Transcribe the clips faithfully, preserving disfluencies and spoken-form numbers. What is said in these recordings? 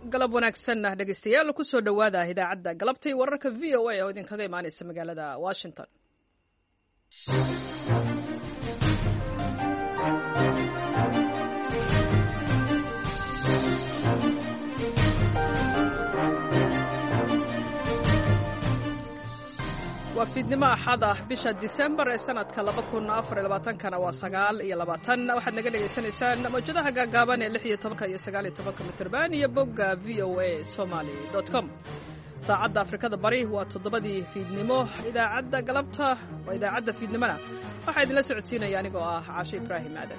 galab wanaagsan dhegeystayaal ku soo dhawaada idaacadda galabtay wararka v o a oo idinkaga imaanaysa magaalada Washington. waa fiidnimo axad ah bisha December ee sanadka laba kun afar iyo labaatan kana waa sagaal iyo labaatan waxaad naga dhageysanaysaan mawjadaha gaagaaban ee lix iyo toban iyo sagaal iyo toban mitirban iyo bogga v o a somali dot com. saacadda Afrikada Bari waa toddobadii fiidnimo. idaacadda galabta waa idaacadda fiidnimada waxaa idinla socodsiinaya anigoo ah Caashe Ibraahim Aadan.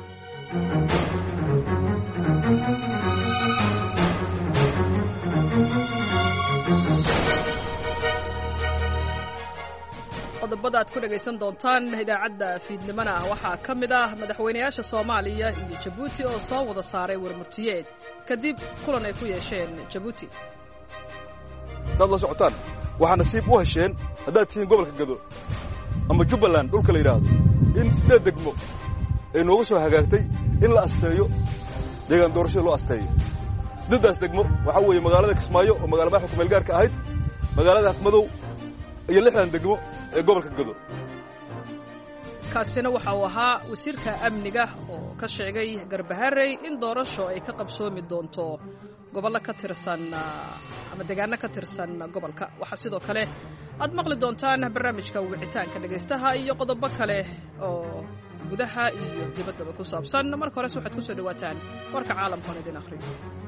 qodobada aad ku dhagaysan doontaan idaacadda fiidnimana waxaa ka mid ah madaxweynayaasha Soomaaliya iyo Djibouti oo soo wada saaray warmurtiyeed kadib kulan ay ku yeesheen Djibouti. saad la socotaan waxaa nasiib u hesheen haddaad tihiin gobolka Gado ama Jubbaland dhulka la yidhaahdo in sideed degmo ay nooga soo hagaagtay in la asteeyo deegaan doorashada loo asteeyo. sideedaas degmo waxaa weeye magaalada Kismaayo oo magaalo madaxda ku meel gaarka ahayd, magaalada Afmadow iyo lixdan degmo ee gobolka Gado. kaasina waxa uu ahaa wasiirka amniga oo ka sheegay Garbaharey in doorasho ay ka qabsoomi doonto gobolka ka tirsan ama deegaano ka tirsan gobolka. waxa sidoo kale aad maqli doontaan barnaamijka wicitaanka dhageystaha iyo qodobo kale oo gudaha iyo dibadda ku saabsan. marka hore waxaad ku soo dhawaataan warka caalamka oo idin akhriyo.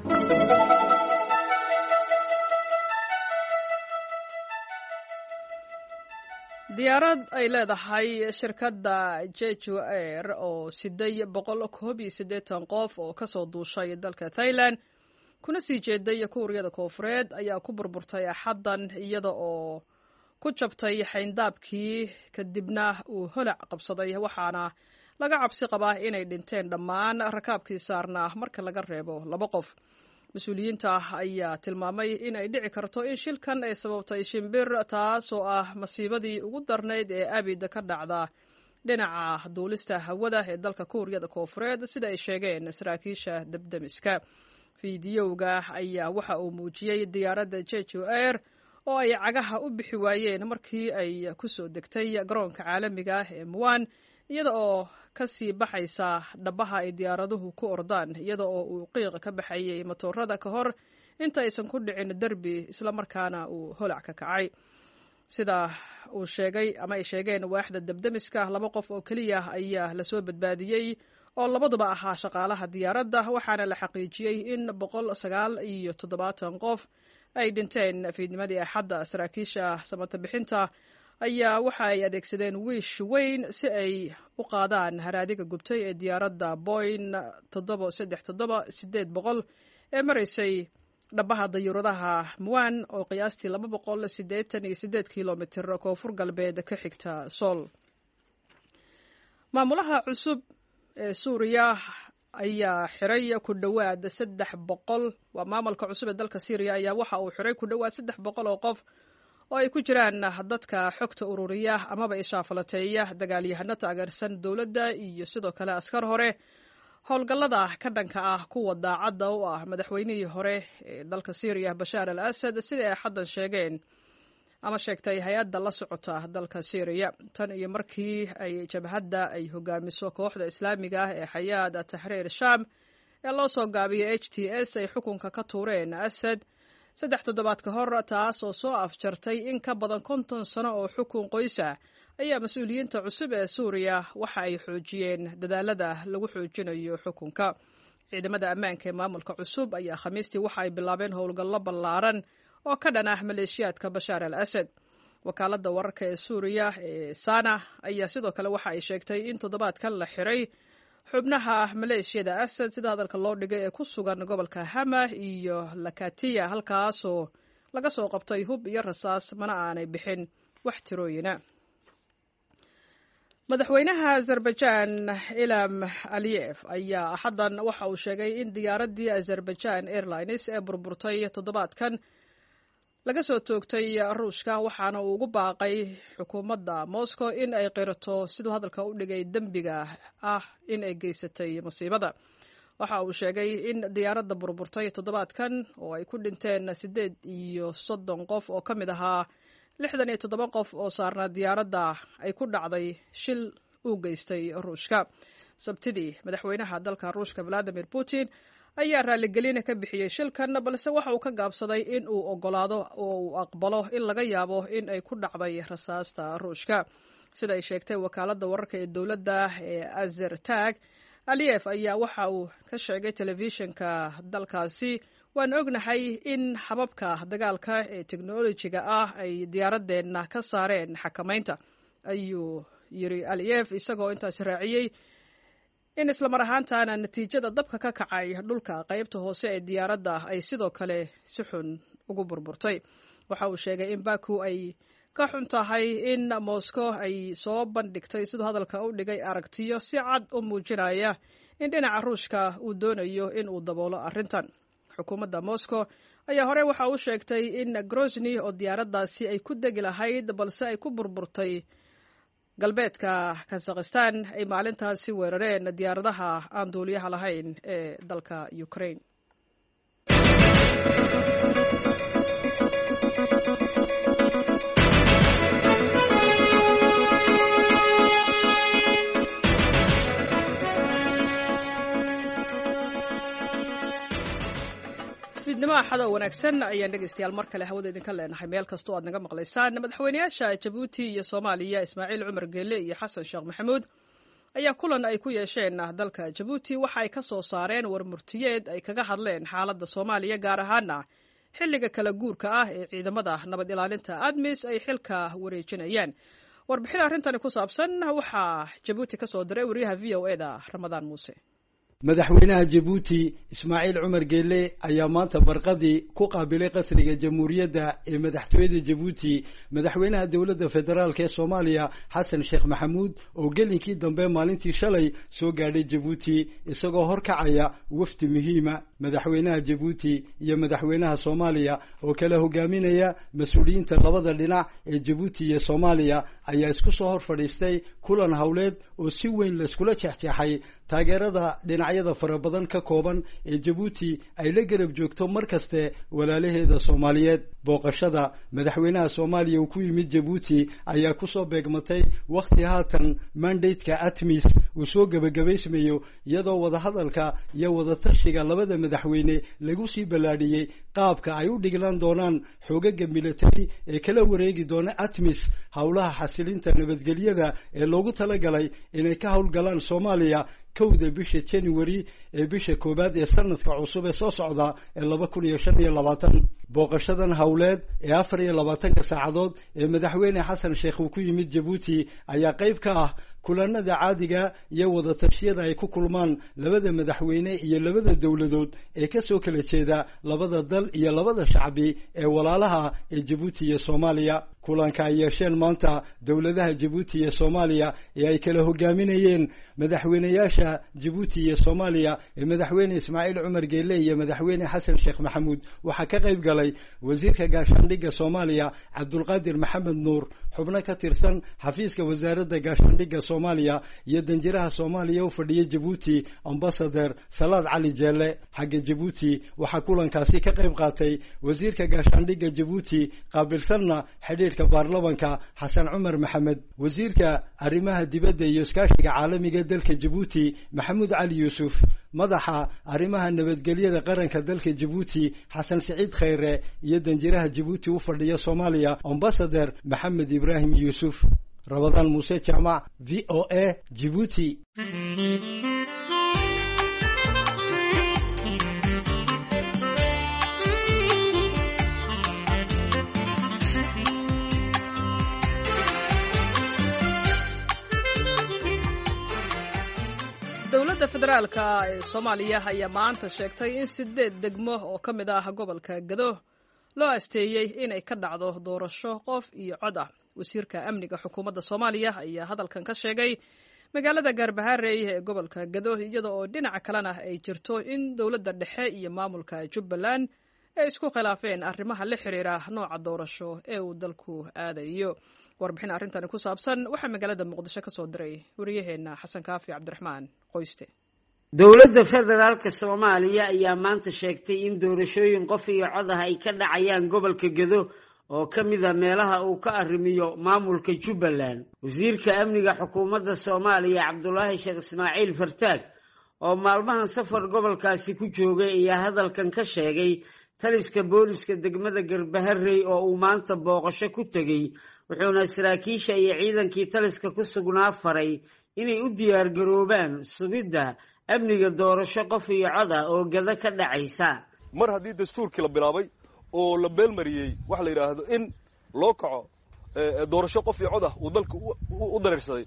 diyaarad ay leedahay shirkadda Jeju Air oo siday boqol koob iyo siddeetan qof oo ka soo duushay dalka Thailand kuna sii jeeday Kuuriyada Koonfureed ayaa ku burburtay axaddan iyada oo ku jabtay xayndaabkii kadibna uu holac qabsaday, waxaana laga cabsi qabaa inay dhinteen dhammaan rakaabkii saarnaa marka laga reebo laba qof. mas-uuliyiinta ayaa tilmaamay in ay dhici karto in shilkan ay sababtay shimbir, taasoo ah masiibadii ugu darnayd ee abid ka dhacda dhinaca duulista hawada ee dalka Kuuriyada Koonfureed sida ay sheegeen saraakiisha dabdamiska. fiidiyowga ayaa waxa uu muujiyey diyaaradda Jeju Air oo ay cagaha u bixi waayeen markii ay ku soo degtay garoonka caalamiga ah ee Muan iyada oo ka sii baxaysa dhabaha ay diyaaraduhu ku ordaan, iyada oo uu qiiq ka baxayay matoorada ka hor inta aysan ku dhicin derbi isla markaana uu holac ka kacay. sida uu sheegay ama ay sheegeen waaxda dabdamiska, laba qof oo kaliya ayaa la soo badbaadiyey oo labaduba ahaa shaqaalaha diyaaradda, waxaana la xaqiijiyey in boqol sagaal iyo toddobaatan qof ay dhinteen fiidnimadii axadda. saraakiisha samata bixinta ayaa waxa ay adeegsadeen wiish weyn si ay u qaadaan haraadiga gubtay ee diyaaradda Boeing toddoba saddex toddoba sideed boqol ee maraysay dhabaha dayuuradaha Muan oo qiyaastii laba boqol siddeetan iyo siddeed kiiloomitir koonfur galbeed ka xigta Seoul. maamulaha cusub ee Suuriya ayaa xiray ku dhawaad saddex boqol waa maamulka cusub ee dalka Syria ayaa waxa uu xiray ku dhawaad saddex boqol oo qof oo ay ku jiraan dadka xogta ururiya amaba ishaafalateeya, dagaalyahano taageersan dowladda iyo sidoo kale askar hore. howlgallada ka dhanka ah kuwa daacadda u ah madaxweynihii hore ee dalka Syria Bashar al-Assad sida ay xaddan sheegeen ama sheegtay hay-adda la socota dalka Syria. tan iyo markii ay jabhadda ay hogaamiso kooxda islaamiga ah ee Hayat Tahrir Sham ee loo soo gaabiyay H T S ay xukunka ka tuureen Assad saddex toddobaad ka hor, taas oo soo afjartay in ka badan konton sano oo xukun qoysa, ayaa mas-uuliyiinta cusub ee Suuriya waxa ay xoojiyeen dadaalada lagu xoojinayo xukunka. ciidamada ammaanka ee maamulka cusub ayaa Khamiistii waxa ay bilaabeen howlgallo ballaaran oo ka dhan ah maleeshiyaadka Bashar al-Assad. wakaaladda wararka ee Suuriya ee Sana ayaa sidoo kale waxa ay sheegtay in toddobaadkan la xiray xubnaha maleeshiyada Assad sida hadalka loo dhigay ee ku sugan gobolka Hama iyo Latakia, halkaasoo laga soo qabtay hub iyo rasaas, mana aanay bixin wax tirooyina. madaxweynaha Azerbaijan Ilham Aliyev ayaa axaddan waxa uu sheegay in diyaaraddii Azerbaijan Airlines ee burburtay toddobaadkan laga soo toogtay Ruushka, waxaana uu ugu baaqay xukuumadda Moscow in ay qirato siduu hadalka u dhigay dembiga ah in ay geysatay masiibada. waxa uu sheegay in diyaaradda burburtay toddobaadkan oo ay ku dhinteen siddeed iyo soddon qof oo ka mid ahaa lixdan iyo toddoba qof oo saarnaa diyaaradda ay ku dhacday shil uu geystay ruushka. sabtidii madaxweynaha dalka ruushka valadimir putin ayaa raaligelin ka bixiyey shilkan, balse waxa uu ka gaabsaday in uu ogolaado oo uu aqbalo in laga yaabo in ay ku dhacday rasaasta ruushka. sida ay sheegtay wakaaladda wararka ee dowladda ee azertag, aliyef ayaa waxa uu ka sheegay telefishinka dalkaasi, waan ognahay in hababka dagaalka ee teknolojiga ah ay diyaaradeenna ka saareen xakamaynta, ayuu yiri aliyef, isagoo intaas raaciyey in islamar ahaantana natiijada dabka ka kacay dhulka qaybta hoose ee diyaaradda ay sidoo kale si xun ugu burburtay. waxa uu sheegay in baku ay ka xun tahay in moscow ay soo bandhigtay siduu hadalka u dhigay aragtiyo si cad u muujinaya in dhinaca ruushka uu doonayo in uu daboolo arrintan. xukuumadda moscow ayaa hore waxa uu sheegtay in grozny oo diyaaraddaasi ay ku degi lahayd balse ay ku burburtay galbeedka kazakhistan ay maalintaasi weerareen diyaaradaha aan duuliyaha lahayn ee dalka ukraine. fiidnimo axada wanaagsan ayaan dhegaystayaal mar kale hawada idinka leenahay meel kastoo aad naga maqlaysaan. madaxweynayaasha jabuuti iyo soomaaliya ismaaciil cumar geele iyo xasan sheekh maxamuud ayaa kulan ay ku yeesheen dalka jabuuti waxa ay ka soo saareen warmurtiyeed ay kaga hadleen xaaladda soomaaliya, gaar ahaana xilliga kala guurka ah ee ciidamada nabad ilaalinta admis ay xilka wareejinayaan. warbixin arrintani ku saabsan waxaa jabuuti ka soo diray wariyaha v o e da ramadaan muuse. madaxweynaha jabuuti ismaaciil cumar geele ayaa maanta barqadii ku qaabilay qasriga jamhuuriyadda ee madaxtooyada jabuuti madaxweynaha dowladda federaalk ee soomaaliya xasan sheekh maxamuud oo gelinkii dambe maalintii shalay soo gaadhay jabuuti isagoo horkacaya wafdi muhiima. madaxweynaha jabuuti iyo madaxweynaha soomaaliya oo kala hogaaminaya mas-uuliyiinta labada dhinac ee jabuuti iyo soomaaliya ayaa isku soo hor fadhiistay kulan howleed oo si weyn layskula jeexjeexay taageerada dhinacyada fara badan ka kooban ee jabuuti ay la garab joogto mar kaste walaalaheeda soomaaliyeed. booqashada madaxweynaha soomaaliya uu ku yimid jabuuti ayaa kusoo beegmatay wakhti haatan mandateka atmis uu soo gebagabaysmayo, iyadoo wadahadalka iyo wadatashiga labada madaxweyne lagu sii ballaadhiyey qaabka ay u dhiglan doonaan xoogaga militari ee kala wareegi doona atmis howlaha xasilinta nabadgelyada ee loogu talagalay inay ka howlgalaan soomaaliya kowda bisha january ee bisha koowaad ee sanadka cusub ee soo socda ee laba kun iyo shan iyo labaatan. booqashadan howleed ee afar iyo labaatanka saacadood ee madaxweyne xasan sheekh uu ku yimid jabuuti ayaa qayb ka ah kulanada caadiga iyo wadatashyada ay ku kulmaan labada madaxweyne iyo labada dowladood ee ka soo kala jeeda labada dal iyo labada shacbi ee walaalaha ee jabuuti iyo soomaaliya. kulanka ay yeesheen maanta dowladaha jabuuti iyo soomaaliya ee ay kala hogaaminayeen madaxweynayaasha jabuuti iyo soomaaliya ee madaxweyne ismaaciil cumar geele iyo madaxweyne xasan sheekh maxamuud waxaa ka qayb galay wasiirka gaashaandhigga soomaaliya cabdulqaadir maxamed nuur, xubno ka tirsan xafiiska wasaaradda gaashaandhigga soomaaliya iyo danjiraha soomaaliya u fadhiya jabuuti ambasader salaad cali jeelle. xagga jabuuti waxaa kulankaasi ka qayb qaatay wasiirka gaashaandhigga jabuuti qaabilsanna xidhiidhka baarlamanka xasan cumar maxamed, wasiirka arrimaha dibadda iyo iskaashiga caalamiga dalka jabuuti maxamuud cali yuusuf, madaxa arrimaha nabadgelyada qaranka dalka jabuuti xasan siciid khayre iyo danjiraha jabuuti u fadhiya soomaaliya ambasader maxamed ibraahim yuusuf. ramadaan muuse jaamac, v o a jabuuti. dowladda federaalka ee soomaaliya ayaa maanta sheegtay in sideed degmo oo ka mid ah gobolka gado loo asteeyey inay ka dhacdo doorasho qof iyo cod ah. wasiirka amniga xukuumadda soomaaliya ayaa hadalkan ka sheegay magaalada gaarbahaarey ee gobolka gado, iyada oo dhinaca kalena ay jirto in dowladda dhexe iyo maamulka jubbaland ay isku khilaafeen arrimaha la xiriira nooca doorasho ee uu dalku aadayo. warbixin arrintani ku saabsan waxaa magaalada muqdisho ka soo diray wariyaheenna xasan kaafi cabdiraxmaan qoyste. dowladda federaalka Soomaaliya ayaa maanta sheegtay in doorashooyin qof iyo cod ah ay ka dhacayaan gobolka Gedo oo ka mid ah meelaha uu ka arrimiyo maamulka Jubbaland. Wasiirka amniga xukuumadda Soomaaliya Cabdullaahi Sheekh Ismaaciil Fartaag oo maalmahan safar gobolkaasi ku joogay ayaa hadalkan ka sheegay taliska booliska degmada Garbaharey oo uu maanta booqasho ku tagay, wuxuuna saraakiisha iyo ciidankii taliska ku sugnaa faray inay u diyaar garoobaan sugidda amniga doorasho qof iyo cod ah oo Gedo ka dhacaysa. mar haddii dastuurkii la bilaabay oo la beelmariyey wax la yidhaahdo in loo kaco doorasho qof iyo cod ah uu dalka u dareersaday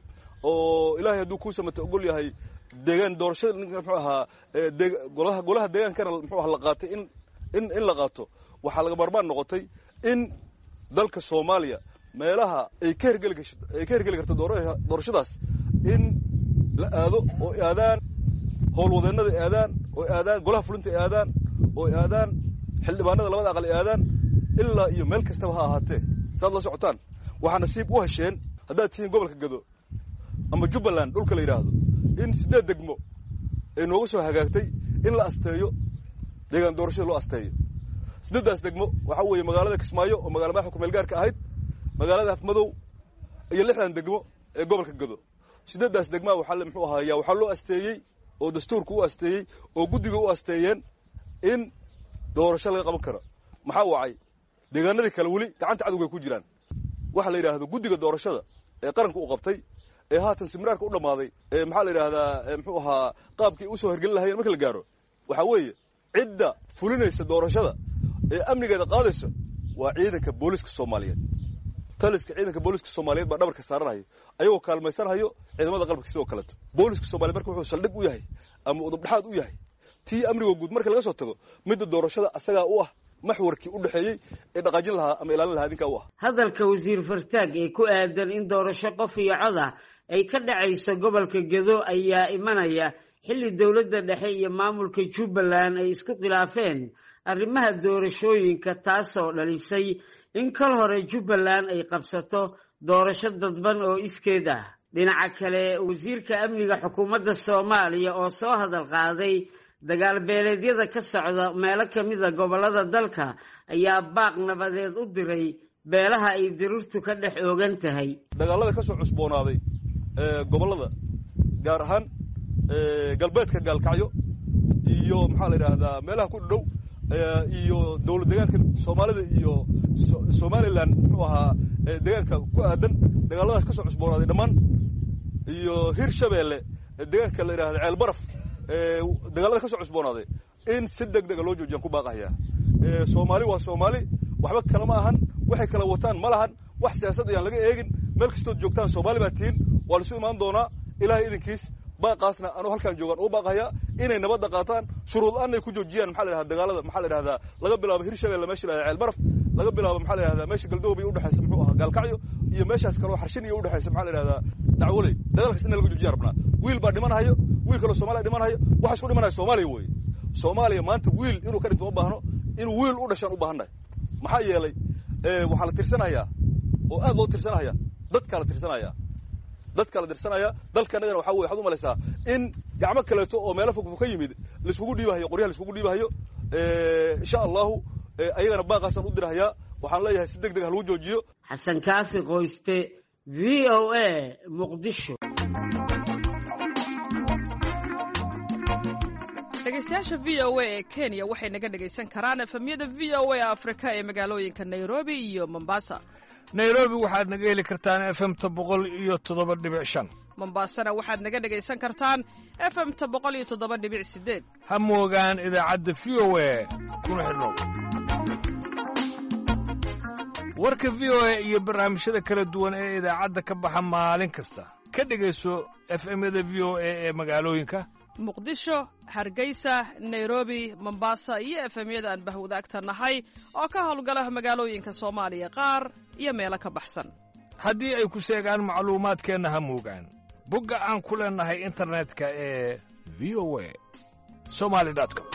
oo ilaahay hadduu kuu samato ogol yahay deegaan doorashada muxuu ahaa golaha golaha deegaankana muxuu ahaa la qaatay in in in la qaato waxaa laga maarmaan noqotay in dalka Soomaaliya meelaha ay ka hirgeli ay ka hirgeli karto doorashadaas in la aado oo aadaan howlwadeennada aadaan oo aadaan golaha fulinta aadaan oo aadaan xildhibaanada labada aqal aadaan ilaa iyo meel kastaba ha ahaatee saad la socotaan waxaa nasiib u hesheen haddaad tihiin gobolka Gedo ama Jubbaland dhulka la yidhaahdo in sideed degmo ay nooga soo hagaagtay in la asteeyo deegaan doorashada loo asteeyo. sideedaas degmo waxa weeye magaalada Kismaayo oo magaalada madaxda ku meel gaarka ahayd, magaalada Afmadow iyo lixdan degmo ee gobolka Gedo. sideedaas degmo waxa la muxuu ahaa waxa loo asteeyay oo dastuurku u asteeyay oo guddiga u asteeyeen in doorasho laga qaban karo. maxaa wacay deegaanadii kale wali gacanta cadowga ku jiraan. waxa la yiraahdo guddiga doorashada ee qaranku u qabtay ee haatan simraarka u dhamaaday ee maxaa la yiraahdaa muxuu ahaa qaabkii u soo hirgelin lahaayeen marka la gaaro waxa weeye cidda fulinaysa doorashada ee amnigeeda qaadaysa waa ciidanka booliska Soomaaliyeed. taliska ciidanka booliska Soomaaliyeed baa dhabarka saaranayo ayagoo kaalmaysanayo ciidamada qalabka sidoo kale. booliska Soomaaliyeed marka wuxuu saldhig u yahay ama udub dhaxaad u yahay tii amniga guud marka laga soo tago midda doorashada asaga u ah maxwarkii u dhaxeeyay ee dhaqaajin lahaa ama ilaalin lahaa idinka u ah. hadalka wasiir Fartaag ee ku aadan in doorasho qof iyo cod ah ay ka dhacayso gobolka Gedo ayaa imanaya xilli dowladda dhexe iyo maamulka Jubbaland ay isku khilaafeen arrimaha doorashooyinka taasoo dhalisay in kal hore Jubbaland ay qabsato doorasho dadban oo iskeed ah. dhinaca kale wasiirka amniga xukuumadda Soomaaliya oo soo hadal qaaday dagaal beeleedyada ka socda meelo ka mid ah gobolada dalka ayaa baaq nabadeed u diray beelaha ay dirirtu ka dhex oogan tahay. dagaalada ka soo cusboonaaday ee gobolada gaar ahaan ee galbeedka Gaalkacyo iyo maxaa la yiraahdaa meelaha ku dhow iyo dawlad deegaanka Soomaalida iyo Somaliland wuxuu ahaa deegaanka ku aadan dagaaladaas ka soo cusboonaaday dhamaan iyo Hirshabeelle deegaanka la yiraahdo Ceel Baraf ee dagaalada ka soo cusboonaaday in si degdeg loo joojiyo ku baaqaya. ee Soomaali waa Soomaali waxba kala ma ahan waxay kala wataan ma lahan wax siyaasad ayaan laga eegin meel kastoo joogtaan Soomaali baa tiin waa la soo imaan doonaa ilaahay idinkiis baaqaasna anu halkan joogan oo baaqaya inay nabad qaataan shuruud aan ay ku joojiyaan maxaa la yiraahdaa dagaalada maxaa la yiraahdaa laga bilaabo Hirshabeelle meesha la Ceel Baraf laga bilaabo maxaa la yiraahdaa meesha Galdoobay u dhaxaysa muxuu ahaa Gaalkacyo iyo meeshaas kale oo xarshin iyo u dhaxaysa maxaa la yiraahdaa dacwalay dagaalkaas in laga joojiyo rabnaa. wiil baa dhimanayo wiil kale Soomaali dhimanayo waxa isku dhimanayo Soomaaliya way Soomaaliya maanta wiil inuu ka dhinto ma baahno inuu wiil u dhashaan u baahanay maxaa yeelay ee waxa la tirsanayaa oo aad loo tirsanaya dadka la tirsanaya dadka la tirsanaya dalkanaga waxa weey waxaad u malaysaa in gacmo kaleeto oo meelo fog fog ka yimid la isugu dhiibayo qoryaha la isugu dhiibayo ee insha Allah ayagana baaqasan u dirayaa waxaan leeyahay si degdeg ah lagu joojiyo. Xasan Kaafi Qoyste V O A Muqdisho. dhegeystayaasha V O A ee Kenya waxay naga dhegeysan karaan efemyada V O A Afrika ee magaalooyinka Nairobi iyo Mombasa. Nairobi waxaad naga heli kartaan F M boqol iyo toddoba dhibic shan. Mombasana waxaad naga dhegeysan kartaan F M boqol iyo toddoba dhibic sideed. ha moogaan idaacadda V O A kuna xidhnow. warka V O A iyo barnaamijyada kala duwan ee idaacadda ka baxa maalin kasta ka dhegeyso F M-yada V O A ee magaalooyinka Muqdisho, Hargeysa, Nairobi, Mombasa iyo F M-yada aan bahwadaagta nahay oo ka howlgala magaalooyinka Soomaaliya qaar iyo meelo ka baxsan. haddii ay ku sheegaan macluumaadkeenna ha moogaan bogga aan ku leenahay internetka ee v o a somali dot com.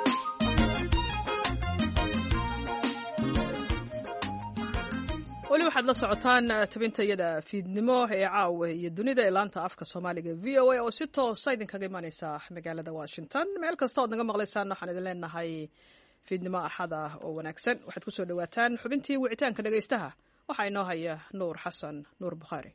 weli waxaad la socotaan tabintayada fiidnimo ee caawa iyo dunida ee laanta afka soomaaliga v o a oo si toosa idinkaga imanaysa magaalada washington. meel kasta ood naga maqlaysaan waxaan idin leenahay fiidnimo axad ah oo wanaagsan. waxaad kusoo dhawaataan xubintii wicitaanka dhegaystaha. waxaa inoo haya nuur xasan nuur bukhaari.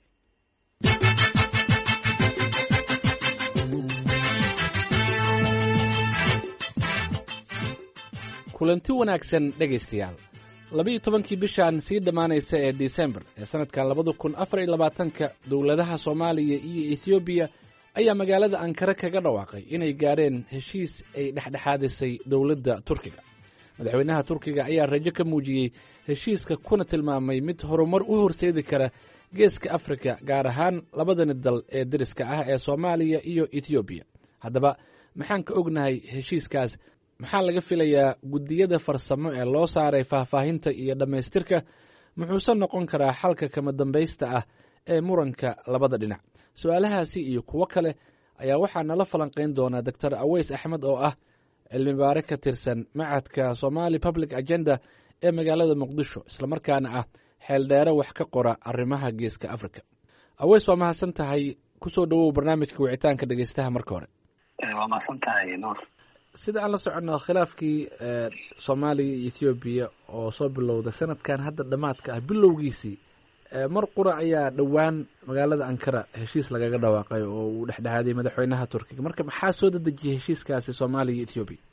kulanti wanaagsan dhegaystayaal. labiiyo tobankii bishaan sii dhammaanaysa ee disembar ee sannadka labada kun afar iyo labaatanka dowladaha soomaaliya iyo etoobiya ayaa magaalada ankara kaga dhawaaqay inay gaareen heshiis ay dhexdhexaadisay dowladda turkiga. madaxweynaha turkiga ayaa rajo ka muujiyey heshiiska kuna tilmaamay mid horumar u horseedi kara geeska afrika, gaar ahaan labadani dal ee deriska ah ee soomaaliya iyo etoobiya. haddaba maxaan ka ognahay heshiiskaas? maxaa laga filayaa guddiyada farsamo ee loo saaray faahfaahinta iyo dhammaystirka? muxuuse noqon karaa xalka kama dambaysta ah ee muranka labada dhinac? su-aalahaasi iyo kuwo kale ayaa waxaa nala falanqayn doonaa doctor aweys axmed oo ah cilmi baare ka tirsan macadka Somali Public Agenda ee magaalada muqdisho, islamarkaana ah xeeldheere wax ka qora arrimaha geeska afrika. aweys, waa mahadsan tahay. kusoo dhawow barnaamijka wicitaanka dhegaystaha. marka hore waa mahadsan tahay nuur. sida aan la soconno khilaafkii soomaaliya iyo ethoobiya oo soo bilowday sanadkan hadda dhammaadka ah bilowgiisii, mar qura ayaa dhowaan magaalada ankara heshiis lagaga dhawaaqay oo uu dhexdhexaaday madaxweynaha turkiga. marka maxaa soo dedejiyey heshiiskaasi soomaaliya iyo ethoobiya?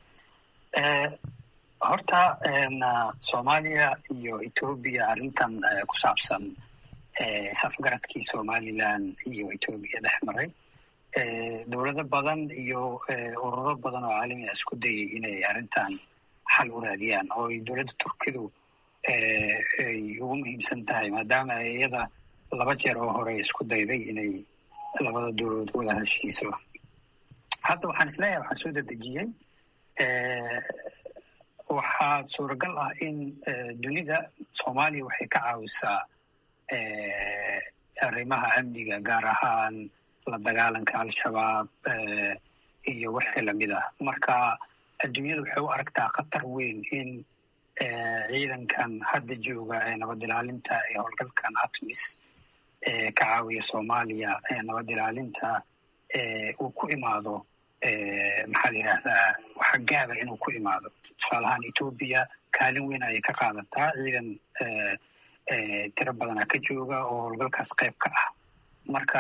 horta soomaaliya iyo ethoobiya arrintan ku saabsan safgaradkii somaliland iyo ethoobiya dhex maray, dowlado badan iyo ururo badan oo caalami ah isku dayay inay arrintan xal u raadiyaan, oo ay dowladda turkidu ay ugu muhiimsan tahay, maadaama iyada laba jeer oo hore isku dayday inay labada dowladood wada heshiiso. hadda waxaan isleeyahay waxaa soo dedejiyey, waxaa suuragal ah in dunida soomaaliya waxay ka caawisaa arrimaha amniga, gaar ahaan la dagaalanka al-shabaab iyo wixii lamid ah. marka adduunyada waxay u aragtaa khatar weyn in ciidankan hadda jooga ee nabad ilaalinta ee howlgalkan atmis ee ka caawiya soomaaliya ee nabad ilaalinta uu ku imaado maxaa la yidhaahdaa waxa gaaba inuu ku imaado. tusaale ahaan etoobiya kaalin weyn ayay ka qaadataa, ciidan tiro badanaa ka jooga oo howlgalkaas qayb ka ah. marka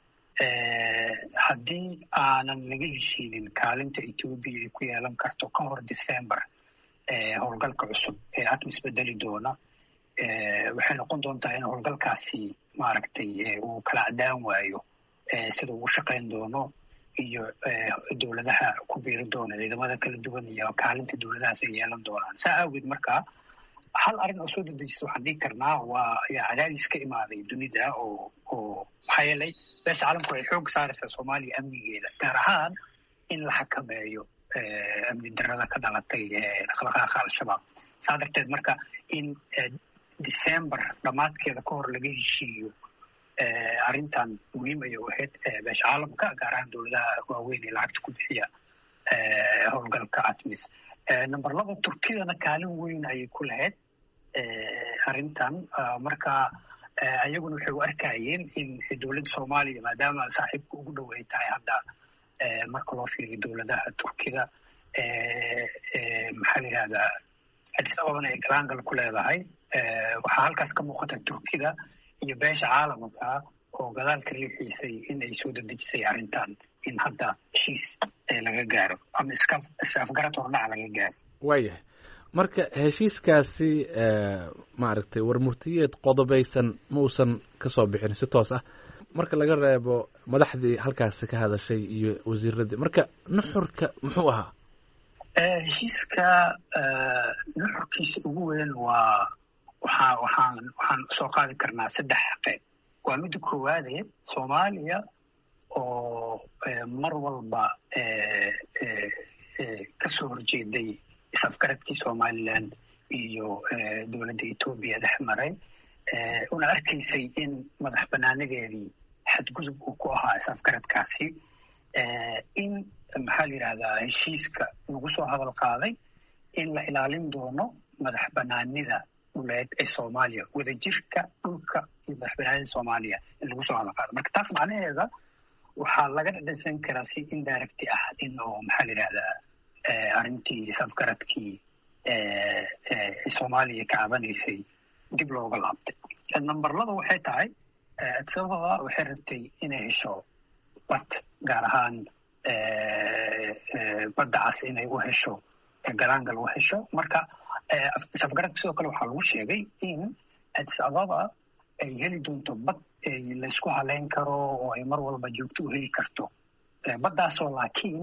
haddii aanan laga heshiinin kaalinta etoobiya ay ku yeelan karto ka hor december howlgalka cusub ee atmis bedeli doona, waxay noqon doontaa in howlgalkaasi maaragtay uu kala cadaan waayo sida uu shaqayn doono iyo dowladaha ku biiri doona, ciidamada kala duwan iyo kaalinta dowladahaas ay yeelan doonaan. saa awgeed marka hal arrin oo soo dedejisa waxaan dhihi karnaa waa cadaadis ka imaaday dunida oo oo maxaa yeelay beesha caalamku ay xoog saaraysaa soomaaliya amnigeeda, gaar ahaan in la xakameeyo amni darrada ka dhalatay dhaqdhaqaaqa al-shabaab. saa darteed marka in december dhammaadkeeda ka hor laga heshiiyo arrintan muhiim ayay u ahayd beesha caalamka, gaar ahaan dowladaha waaweyn ee lacagta ku bixiya howlgalka atmis. number laba, turkidana kaalin weyn ayay ku lahayd arrintan. marka ayaguna waxay u arkayeen in dowladda soomaaliya, maadaama saaxiibka ugu dhow ay tahay hadda marka loo fiiriyo dowladaha turkida, maxaa la yidhahdaa addis ababana ay galaangal ku leedahay, waxaa halkaas ka muuqata turkida iyo beesha caalamka oo gadaalka riixiisay in ay soo dedejisay arrintan in hadda heshiis laga gaaro ama iska is-afgarad hordhac laga gaaro. waayahay. marka heshiiskaasi maaragtay warmurtiyeed qodobaysan ma uusan ka soo bixin si toos ah, marka laga reebo madaxdii halkaasi ka hadashay iyo wasiiradii. marka nuxurka muxuu ahaa? heshiiska nuxurkiisa ugu weyn waa waxaa waxaan waxaan soo qaadi karnaa saddex qeyb. waa midda koowaade, soomaaliya oo mar walba kasoo horjeeday is-afgaradkii somaliland iyo dowladda etoobiya dhex maray, una arkaysay in madax banaanadeedii xadgudub uu ku ahaa is-afgaradkaasi, in maxaa la yidhahdaa heshiiska lagu soo hadal qaaday in la ilaalin doono madax banaanida dhuleed ee soomaaliya wadajirka dhulka iyo madaxbanaanida soomaaliya in lagu soo hadaqaado marka taas macnaheeda waxaa laga dhadhansan karaa si indirecti ah in oo maxaa la yidhahdaa arrintii safgaradkii soomaaliya ka cabanaysay dib looga laabtay nambarlada waxay tahay sababa waxay rabtay inay hesho bad gaar ahaan badda cas inay u hesho galaangal u hesho marka safgaradka sidoo kale waxaa lagu sheegay in addis ababa ay heli doonto bad laysku haleyn karo oo ay mar walba joogto u heli karto baddaasoo laakiin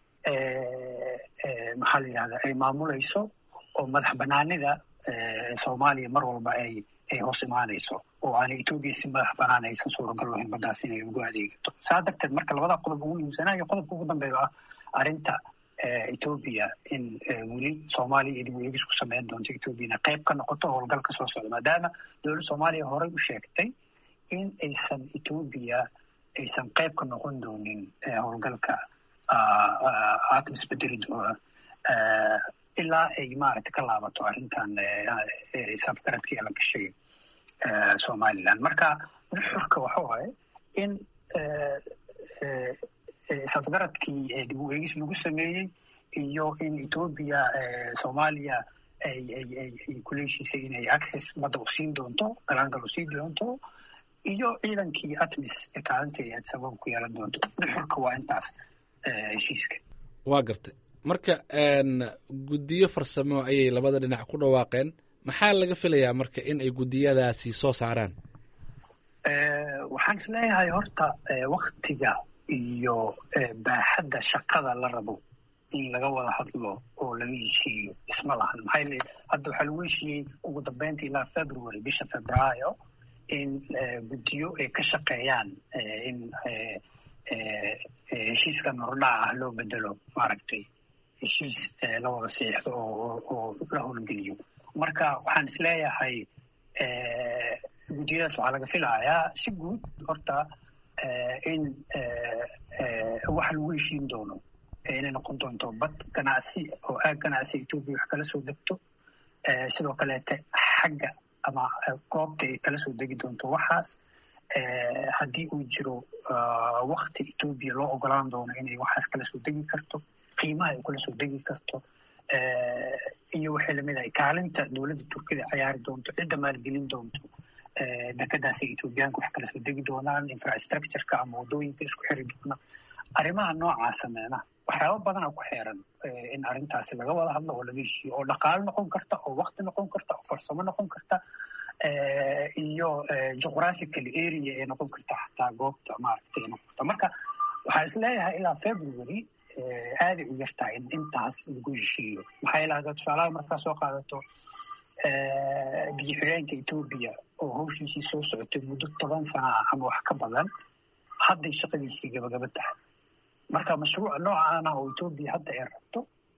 maxaa la yidhahda ay maamulayso oo madax banaanida soomaaliya mar walba ay ay hoos imaanayso oo aanay etoobiya si madax banaan aysan suuragal lahayn baddaas inay ugu adeegato saa darteed marka labada qodob ugu muhiimsanaayo qodobka ugu dambeeya ah arrinta etoobiya in weli soomaaliya iyo dib u eegis ku sameyn doonto etoobiyana qayb ka noqoto howlgalka soo socda maadaama dowladda soomaaliya horey u sheegtay in aysan etoobiya aysan qayb ka noqon doonin howlgalka atmis bedeli doona ilaa ay maaragta ka laabato arrintan safgaradkii la gashay somaliland marka nuxurka waxa waaye in safgaradkii dib u eegis lagu sameeyey iyo in etoobiya soomaaliya ay ay ay ay kula heshiisay inay access badda u siin doonto galaangal u siin doonto iyo ciidankii atmis ee kaalinta ay sabab ku yeelan doonto nuxurka waa intaas heshiiska waa gartay marka guddiyo farsamo ayay labada dhinac ku dhawaaqeen maxaa laga filayaa marka in ay guddiyadaasi soo saaraan waxaan is leeyahay horta waktiga iyo baaxadda shaqada la rabo in laga wada hadlo oo laga heshiiyo isma lahan maxaa yeele hadda waxaa lagu heshiiyey ugu dambeynta ilaa february bisha februaayo in guddiyo ay ka shaqeeyaan in heshiiskan hordhaca ah loo bedelo maaragtay heshiis la wada saxiixdo oo oo la howlgeliyo marka waxaan is leeyahay guddiyadaas waxaa laga filayaa si guud horta in waxa lagu heshiin doono inay noqon doonto bad ganacsi oo aag ganacsi etoobiya wax kala soo degto sidoo kaleete xagga ama goobta ay kala soo degi doonto waxaas haddii uu jiro wakti etoobiya loo ogolaan doono inay waxaas kala soo degi karto qiimaha ay kala soo degi karto iyo waxay lamid ahay kaalinta dowladda turkida ciyaari doonto cidda maalgelin doonto dekedaasay etoobiyaanka wax kala soo degi doonaan infrastructureka ama waddooyinka isku xiri doona arrimaha noocaasa meena waxyaaba badana ku xeeran in arrintaasi laga wada hadlo oo laga heshiiyo oo dhaqaalo noqon karta oo wakti noqon karta oo farsamo noqon karta iyo geographical area ee noqon karta xataa goobta maaragtay noqon karta marka waxaa is leeyahay ilaa february aaday u yartahay in intaas lagu heshiiyo maxaa yeele hadda tusaalaha markaa soo qaadato biyo xigeenka etoobiya oo hawshiisii soo socotay muddo toban sana ah ama wax ka badan hadday shaqadiisii gabagaba tahay marka mashruuca noocaana oo etoobiya hadda ay rabto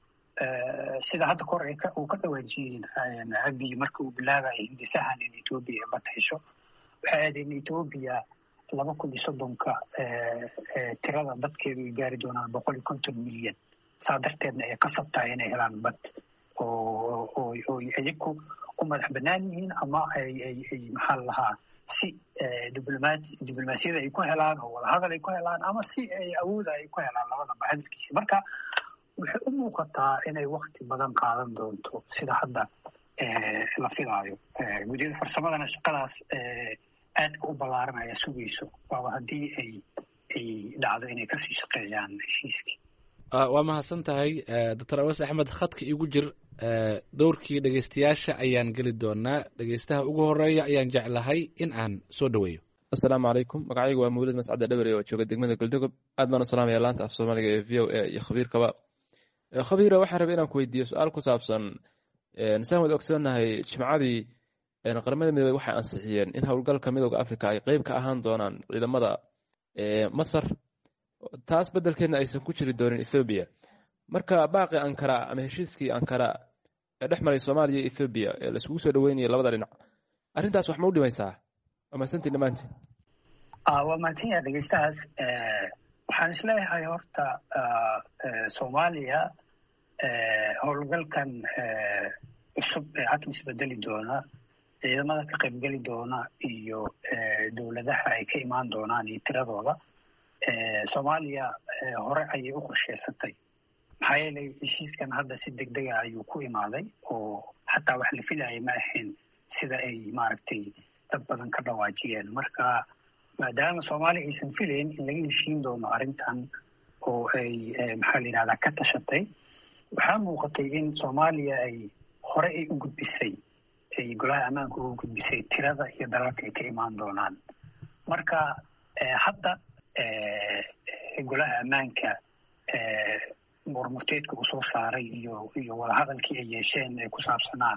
sida hadda kor uu ka dhawaajiyeen abiy marka uu bilaabaya hindisahan in etoobiya ay bad hesho waxay ahayd in etoobiya laba kun iyo soddonka tirada dadkeedu ay gaari doonaan boqol iyo konton milyan saa darteedna ay qasab tahay inay helaan bad oo oo oo iyagu u madax bannaan yihiin ama ay ay ay maxaa la lahaa si diblomaasi diblomaasiyada ay ku helaan oo wadahadal ay ku helaan ama si ay awooda ay ku helaan labadaba hadalkiisa marka waxay u muuqataa inay wakti badan qaadan doonto sida hadda la filaayo guddiyada farsamadana shaqadaas aadka u ballaaran ayaa sugayso waaba haddii ay ay dhacdo inay kasii shaqeeyaan heshiiskii waa mahadsan tahay doctor awas axmed khadka igu jir dowrkii dhegeystayaasha ayaan geli doonaa dhegeystaha ugu horeeya ayaan jeclahay in aan soo dhaweeyo assalaamu calaykum magacaygu waa mawlid mascade dhabere oo jooga degmada goldogob aad baan u salaamaya laanta af soomaaliga ee v o a iyo khabiirkaba khabiira waxaan rabay inaan ku weydiiyo su-aal ku saabsan saan wada ogsoonahay jimcadii qaramada midoobey waxay ansixiyeen in howlgalka midooda africa ay qeyb ka ahaan doonaan ciidamada masar taas beddelkeedna aysan ku jiri doonin ethoobiya marka baaqi ankara ama heshiiskii ankara ee dhex maray soomaaliya iyo ethoobiya ee laisugu soo dhaweynaya labada dhinac arrintaas wax ma u dhimaysaa waa mahadsantiin dhammaantiin waa mahadsanyaa dhegeystahaas waxaan isleeyahay horta soomaaliya howlgalkan cusub ee atmis bedeli doona ciidamada ka qaybgeli doona iyo dowladaha ay ka imaan doonaan iyo tiradooda soomaaliya hore ayay u qorsheysatay maxaa yeelay heshiiskan hadda si degdega ayuu ku imaaday oo xataa wax la filayay ma ahayn sida ay maaragtay dad badan ka dhawaajiyeen marka maadaama soomaaliya aysan filayn in laga heshiin doono arrintan oo ay maxaa la yidhahdaa ka tashatay waxaa muuqatay in soomaaliya ay hore ay u gudbisay ay golaha ammaanka ugu gudbisay tirada iyo dalalka ay ka imaan doonaan marka hadda golaha ammaanka murmurteedka uu soo saaray iyo iyo wadahadalkii ay yeesheen ee ku saabsanaa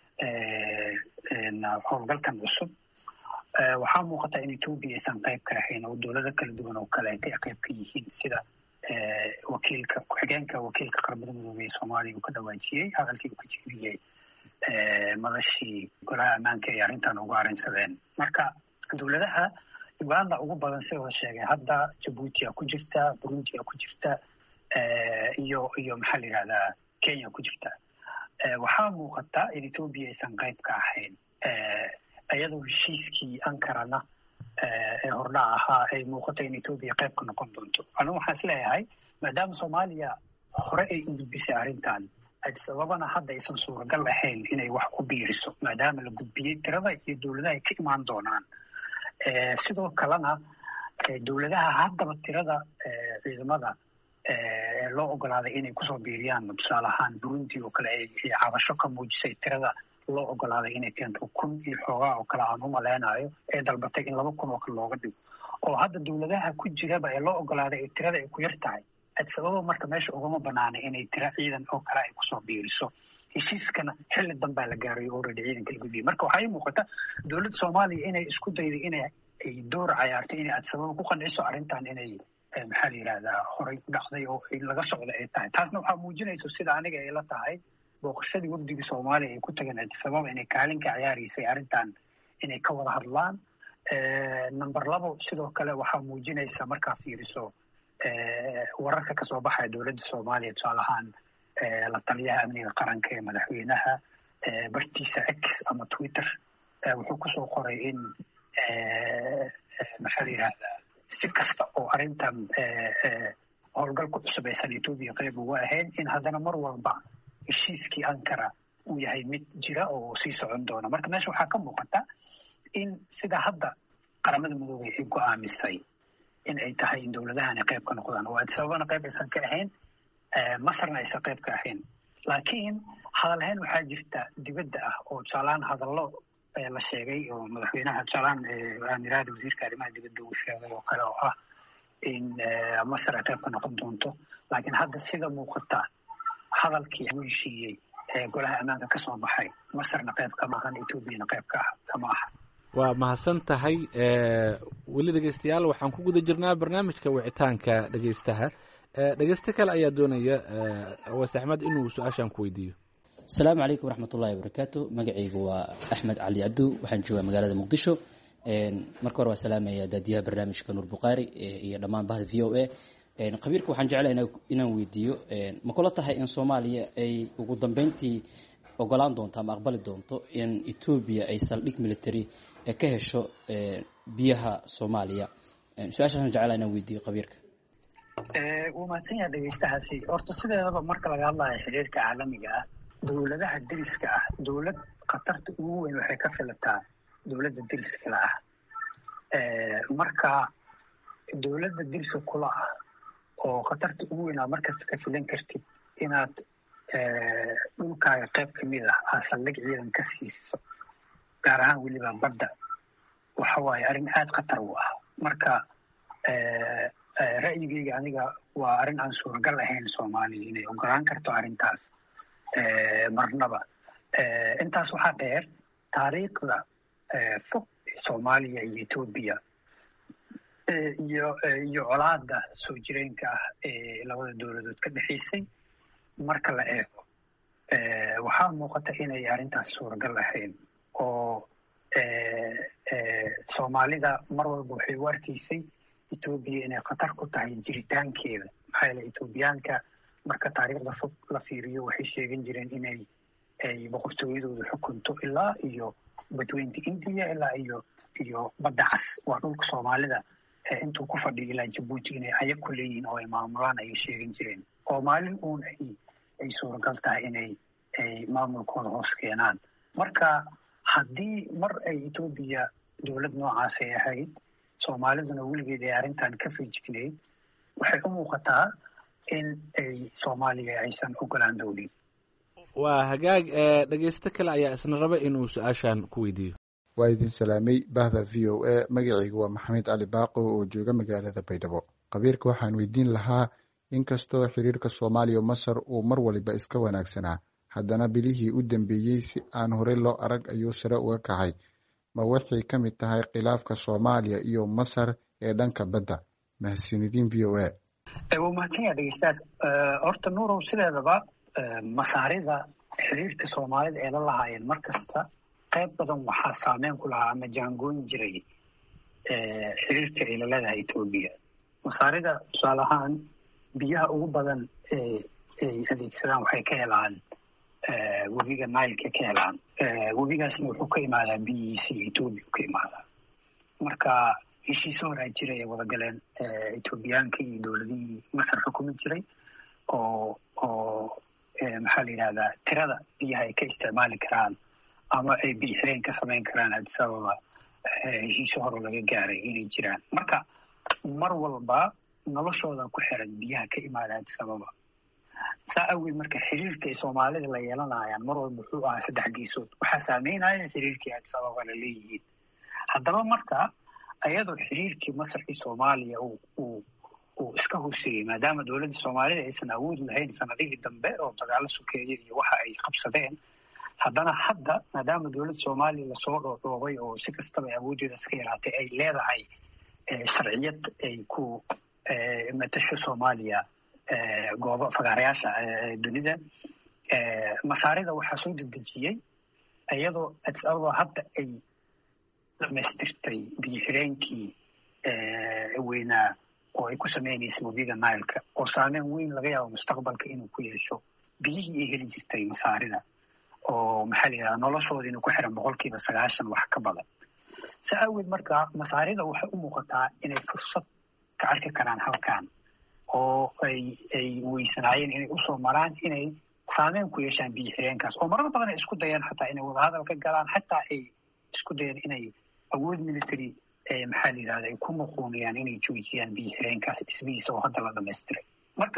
howlgalkan cusub waxaa muuqata in etoobiya aysan qayb ka ahayn oo dowlado kala duwan oo kale ay qayb ka yihiin sida wakiilka ku-xigeenka wakiilka qaramada midoobey ee soomaaliya uu ka dhawaajiyey hadalkii uu ka jeediyey madashii golaha ammaanka ay arrintan ugu arrinsadeen marka dowladaha uganda ugu badan sidoo sheegay hadda jabuuti a ku jirta burundi a ku jirta iyo iyo maxaa la yidhahdaa kenya ku jirta waxaa muuqata in etoobiya aysan qayb ka ahayn iyadoo heshiiskii ankarana ee hordhac ahaa ay muuqata in etoobiya qayb ka noqon doonto anigu waxaan is leeyahay maadaama soomaaliya hore ay u gudbisay arrintan sababana hadda aysan suuragal ahayn inay wax ku biiriso maadaama la gudbiyey tirada iyo dowladaha ay ka imaan doonaan sidoo kalena dowladaha haddaba tirada ciidamada loo ogolaaday inay kusoo biiriyaan tusaale ahaan burundi oo kale ay cabasho ka muujisay tirada loo ogolaaday inay keento kun iyo xoogaa oo kale aan u maleynayo ee dalbatay in laba kun oo kale looga dhigo oo hadda dowladaha ku jiraba ee loo ogolaaday ee tirada ay ku yar tahay sababa marka meesha ugama banaana inay tira ciidan oo kale ay kusoo biiriso heshiiskana xilli danbaa la gaaray already ciidanka la gudbiyey marka waxaa ii muuqata dowladda soomaaliya inay isku dayday inay ay door cayaartay inay adsababa ku qanciso arrintan inay maxaa la yidhahdaa horay u dhacday oo laga socda ay tahay taasna waxaa muujinayso sida aniga ay la tahay booqashadii wafdiga soomaaliya ay ku tageen adsababa inay kaalin ka ciyaaraysay arrintan inay ka wada hadlaan number labo sidoo kale waxaa muujinaysa markaa fiiriso wararka kasoo baxaya dowladda soomaaliya tusaale ahaan la taliyaha amniga qaranka ee madaxweynaha bartiisa x ama twitter wuxuu kusoo qoray in maxaa la yidhahdaa si kasta oo arrintan howlgalku cusub aysan etoobiya qayb uga ahayn in haddana mar walba heshiiskii ankara uu yahay mid jira oo sii socon doona marka meesha waxaa ka muuqata in sida hadda qaramada midoobey ay go-aamisay in ay tahay in dowladahani qayb ka noqdaan oo sababana qayb aysan ka ahayn masarna aysan qayb ka ahayn laakiin hadalhayn waxaa jirta dibadda ah oo tusaalaan hadallo la sheegay oo madaxweynaha tusaalaan aamiraada wasiirka arrimaha dibadda uu sheegay oo kale oo ah in masar ay qayb ka noqon doonto laakiin hadda sida muuqata hadalkii lagu heshiiyey ee golaha ammaanka ka soo baxay masarna qayb kama ahan etoobiyana qayb ka kama aha waa mahadsan tahay weli dhegeystayaal waxaan ku guda jirnaa barnaamijka wicitaanka dhegeystaha dhegeyste kale ayaa doonaya awaas axmed inuu su-aashaan ku weydiiyo asalaamu calaykum waraxmatullahi wabarakaatu magacaygu waa axmed cali cabdu waxaan joogaa magaalada muqdisho marka hore waa salaamaya daadiyaha barnaamijka nuur bukhaari iyo dhammaan bahda v o a khabiirka waxaan jeclahay inaan weydiiyo ma kula tahay in soomaaliya ay ugu dambeyntii ogolaan doonto ama aqbali doonto in etoobiya ay saldhig military ka hesho biyaha soomaaliya su-aashaasaan jeclahay inaan weydiiyo khabiirka wuu mahadsan yaha dhegeystahaasi horta sideedaba marka laga hadlayo xiriirka caalamiga ah dowladaha deriska ah dowlad khatarta ugu weyn waxay ka filataa dowladda deriskala ah marka dowladda deriska kula ah oo khatarta ugu weyn aad markasta ka filan kartid inaad dhulkaaga qayb kamid ah aad saldhig ciidan ka siiso gaar ahaan weliba badda waxa waaye arrin aada khatar u ah marka ra'yigeyga aniga waa arrin aan suuragal ahayn soomaaliya inay ogolaan karto arrintaas marnaba intaas waxaa dheer taariikhda fog soomaaliya iyo etoobiya iyo iyo colaada soo jireenka ah ee labada dowladood ka dhexaysay marka la eego waxaa muuqata inay arrintaas suuragal ahayn oo soomaalida mar walba waxay u arkaysay etoobiya inay khatar ku tahay jiritaankeeda maxaa yeele etoobiyaanka marka taariikhda fog la fiiriyo waxay sheegan jireen inay ay boqortooyadooda xukunto ilaa iyo badweynta India ilaa iyo iyo badda cas waa dhulka Soomaalida intuu ku fadhiyo ilaa Djibouti inay ayaga ku leeyihiin oo ay maamulaan ay sheegin jireen oo maalin uun ay ay suuragal tahay inay ay maamulkooda hoos keenaan. Marka haddii mar ay Ethiopia dowlad noocaas ay ahayd Soomaaliduna weligeed ay arrintan ka feejigneyd waxay u muuqataa in ay Soomaaliya aysan ogolaan dowlad. waa hagaag dhegeysto kale ayaa isna raba inuu su-aashan ku weydiiyo. waa idin salaamay bahda v o a magacaygu waa maxamed cali baaqo oo jooga magaalada baydhabo. khabiirka waxaan weydiin lahaa inkastoo xiriirka Soomaaliya Masar uu mar waliba iska wanaagsanaa haddana bilihii u dambeeyey si aan horey loo arag ayuu sare uga kacay ma waxay ka mid tahay khilaafka Soomaaliya iyo Masar ee dhanka badda? mahadsanidin v o a. waa mahadsanyahay dhegeystayaal. horta nuurow sideedaba masaarida xiriirka Soomaalida ee la lahaayeen markasta qayb badan waxaa saameyn ku lahaa ama jaangooyin jiray xiriirka ay la leedahay Ethiopia. masaarida tusaale ahaan biyaha ugu badan ee ay adeegsadaan waxay ka helaan webiga Nile-ka ka helaan. webigaasna wuxuu ka imaadaa biyihiisa Ethiopia ka imaadaa. marka heshiisyo horaa jiray ay wada galeen Ethiopiaanka iyo dowladihii Masar xukumi jiray oo oo maxaa la yidhahdaa tirada biyaha ay ka isticmaali karaan ama ay biyo xireen ka samayn karaan Addis Ababa heshiisyo hore laga gaaray inay jiraan. marka mar walba noloshooda ku xiran biyaha ka imaada Addis Ababa. saa awgeed marka xiriirka ay Soomaalida la yeelanayaan mar walba wuxuu ahaa saddex geesood waxaa saameynaya xiriirkii Addis Ababa la leeyihiin. haddaba marka ayadoo xiriirkii Masar iyo Soomaaliya uu uu uu iska hooseeyey maadaama dowladda Soomaalida aysan awood lahayn sanadihii dambe oo dagaalo sokeeye iyo waxa ay qabsadeen, haddana hadda maadaama dowladda Soomaaliya lasoo dhoodhoobay oo si kastaba awooddeeda iska yaraatay ay leedahay sharciyad ay ku matasho Soomaaliya goobo fagaarayaasha dunida, masaarida waxaa soo dedejiyey iyadoo Addis Ababa hadda ay dhamaystirtay biyo xireenkii weynaa oo ay ku sameynaysa webiga Nile-ka oo saameyn weyn laga yaabo mustaqbalka inuu ku yeesho biyihii ay heli jirtay masaarida oo maxaa la yidhahdaa noloshooda inuu ku xiran boqolkiiba sagaashan wax ka badan. saa awgeed marka masaarida waxay u muuqataa inay fursad ka arki karaan halkan oo ay ay weysanaayeen inay usoo maraan inay saameyn ku yeeshaan biyo xireenkaas oo marar badan ay isku dayeen xataa inay wadahadal ka galaan xataa ay isku dayeen inay awood military maxaa la yidhahda ay ku muquuniyaan inay joojiyaan biyo xireenkaas dhismihiisa oo hadda la dhamaystiray. marka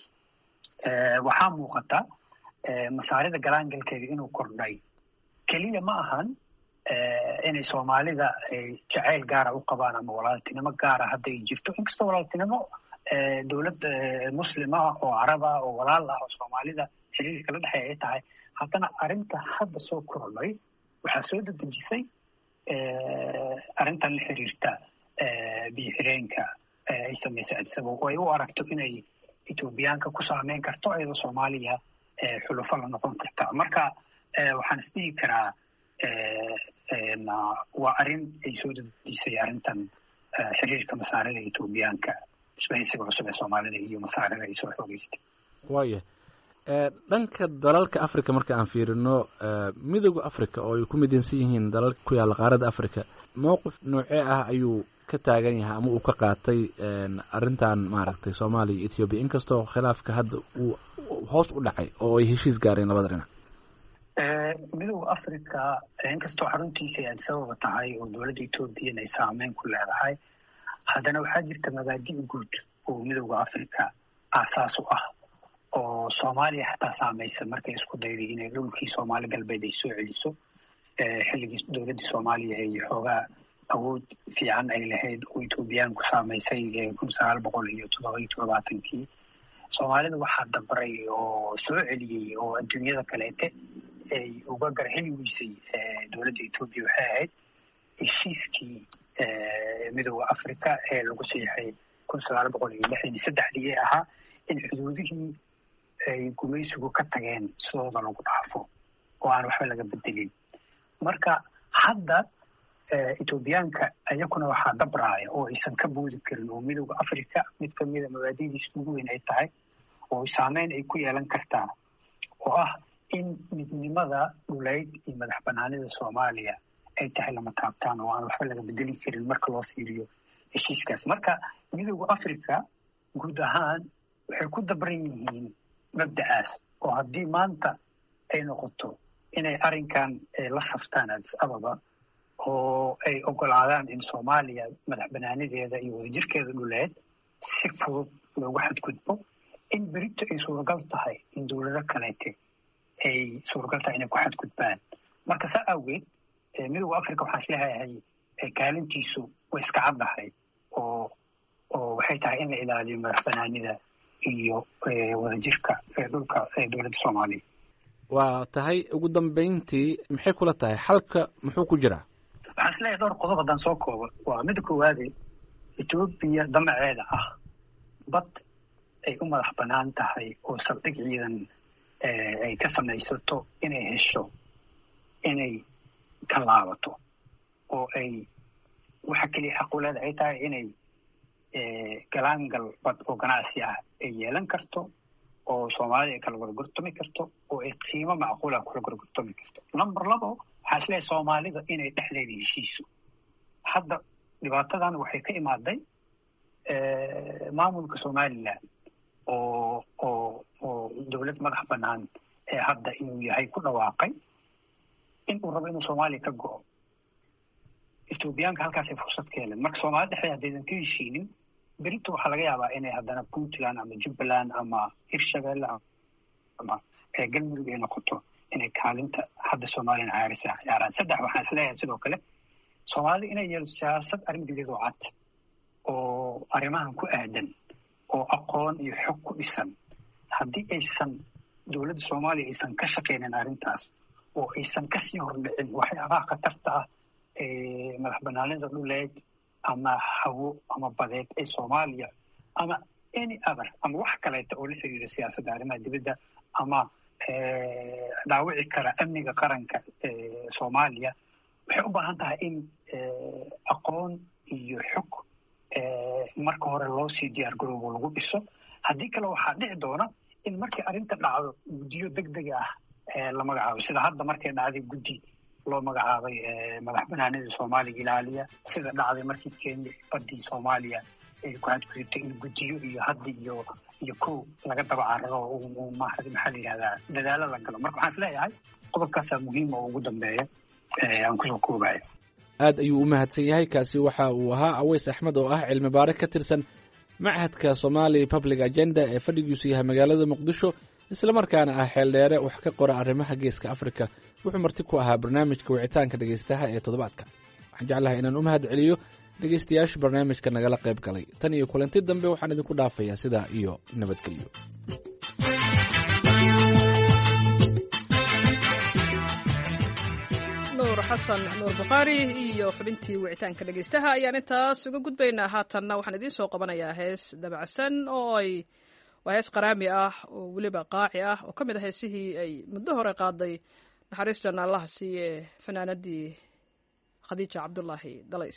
waxaa muuqata masaarida galaangalkeeda inuu kordhay. keliya ma ahan inay Soomaalida jacayl gaara u qabaan ama walaaltinimo gaara hadda ay jirto, inkastoo walaaltinimo dowlad muslima oo carab ah oo walaal ah oo Soomaalida xiriirka la dhexeeya ay tahay, haddana arrinta hadda soo kordhay waxaa soo dedejisay arrintan la xiriirta biyo xireenka ay samaysay Addis Ababa oo ay u aragto inay Ethiopiaanka ku saameyn karto iyadoo Soomaaliya xulufo la noqon karta. marka waxaan isdhihi karaa waa arrin ay soo dedejisay arrintan xiriirka masaarida Ethiopiaanka isbahaysiga cusub ee Soomaalida iyo masaarida ay soo xoogeystay. waaya dhanka dalalka Africa marka aan fiirino midowga Africa oo ay ku midaysan yihiin dalalka ku yaala qaaradda Africa, mowqif noocee ah ayuu ka taagan yahay ama uu ka qaatay arrintan maaragtay Soomaaliya iyo Ethiopia inkastoo khilaafka hadda uu hoos u dhacay oo ay heshiis gaareen labada dhinac? midowga Africa inkastoo xaruntiisa ay Addis Ababa tahay oo dowladda Ethiopia ay saameyn ku leedahay, haddana waxaa jirta mabaadi' guud oo midowga Africa aasaas u ah oo Soomaaliya xataa saamaysa markay isku dayday inay dhulkii Soomaali galbeed ay soo celiso xilligii dowladda Soomaaliya ay xoogaa awood fiican ay lahayd oo Ethiopiaan ku saamaysay kun sagaal boqol iyo toddoba iyo todobaatankii. Soomaalida waxaa dabray oo soo celiyey oo adduunyada kaleete ay uga garheli weysay dowladda Ethiopia waxay ahayd heshiiskii midowga Africa ee lagu saxiixay kun sagaal boqol iyo lixdan iyo saddexdii ee ahaa in xuduudihii ay gumaysigu ka tageen sidooda lagu dhaafo oo aan waxba laga bedelin. marka hadda Ethiopiaanka ayakuna waxaa dabraaya oo aysan ka boodi karin oo midowga Africa mid ka mida mabaadi'diisa ugu weyn ay tahay oo saameyn ay ku yeelan kartaa oo ah in midnimada dhuleyd iyo madax banaanida Soomaaliya ay tahay lama taabtaan oo aan waxba laga bedeli karin marka loo fiiriyo heshiiskaas. marka midowda africa guud ahaan waxay ku dabran yihiin mabda'aas oo haddii maanta ay noqoto inay arrinkan la saftaan addis ababa oo ay ogolaadaan in soomaaliya madax banaanideeda iyo wadajirkeeda dhuleed si fudud loogu xadgudbo, in berito ay suuragal tahay in dowlado kaleete ay suuragal tahay inay ku xadgudbaan. marka saa awgeed midowda africa waxaan isleeyahay kaalintiisu way iska caddahay oo oo waxay tahay in la ilaaliyo madax banaanida iyo wadajirka dhulka dowladda soomaaliya. waa tahay ugu dambayntii maxay kula tahay xalka muxuu ku jiraa? waxaan isleeyahay dhowr qodob haddaan soo koobo. waa midda koowaade etoobiya damaceeda ah bad ay u madax banaan tahay oo saldhig ciidan ay ka samaysato inay hesho inay ka laabato oo ay waxa keliya xaquleeda ay tahay inay galaangal bad oo ganacsi ah ay yeelan karto oo soomaalida ay kala gorgortami karto oo ay qiimo macquula kula gorgortami karto. number labo waxaa isleeyahay soomaalida inay dhexdeeda heshiiso. hadda dhibaatadan waxay ka imaaday maamulka somaliland oo oo oo dowlad madax banaan ee hadda inuu yahay ku dhawaaqay in uu rabo inuu soomaaliya ka go'o. etoobiyaanka halkaasay fursad ka heleen. marka soomaalida dhexdeeda haddaydan ka heshiinin berito waxaa laga yaabaa inay haddana puntland ama jubbaland ama hirshabelle ama galmudug ay noqoto inay kaalinta hadda soomaaliyana caarisa ciyaaraan. saddex waxaan isleeyahay sidoo kale soomaalida inay yeelo siyaasad arrin dibiyad oo cad oo arrimahan ku aadan oo aqoon iyo xog ku dhisan. haddii aysan dowladda soomaaliya aysan ka shaqaynin arrintaas oo aysan kasii hordhicin waxyaabaha khatarta ah ee madax banaanida dhuleed ama hawo ama badeed ee soomaaliya ama any other ama wax kaleeta oo la xiriira siyaasadda arrimaha dibadda ama dhaawici kara amniga qaranka soomaaliya, waxay u baahan tahay in aqoon iyo xog marka hore loo sii diyaar garoobo lagu dhiso. haddii kale waxaa dhici doona in markii arrinta dhacdo guddiyo degdega ah la magacaabo, sida hadda markay dhacday guddi loo magacaabay madax banaanida soomaaliya ilaaliya, sida dhacday markii kenya badii soomaaliya ay ku xadgudubtay in guddiyo iyo hadda iyo iyo kow laga daba cararo oo maxaa la yidhahdaa dadaalo la galo. marka waxaan isleeyahay qodobkaasaa muhiima oo ugu dambeeya aan kusoo koobayo. aad ayuu u mahadsan yahay. kaasi waxa uu ahaa aweys axmed oo ah cilmi baare ka tirsan machadka somali public agenda ee fadhigiisu yahay magaalada muqdisho, islamarkaana ah xeeldheere wax ka qora arrimaha geeska afrika. wuxuu marti ku ahaa barnaamijka wicitaanka dhegaystaha ee toddobaadka. waxaan jeclahay inaan u mahad celiyo dhegaystayaasha barnaamijka nagala qayb galay. tan iyo kulanti dambe waxaan idinku dhaafayaa sidaa iyo nabadgelyo. nuur xasan nuur bukhaari iyo xubintii wicitaanka dhegaystaha ayaan intaas uga gudbaynaa. haatanna waxaan idiin soo qabanayaa hees dabacsan oo ay waa hees qaraami ah oo weliba qaaci ah oo ka mid ah heesihii ay muddo hore qaaday naxariistan allaha siiye fanaanadii khadiija cabdulaahi dalays.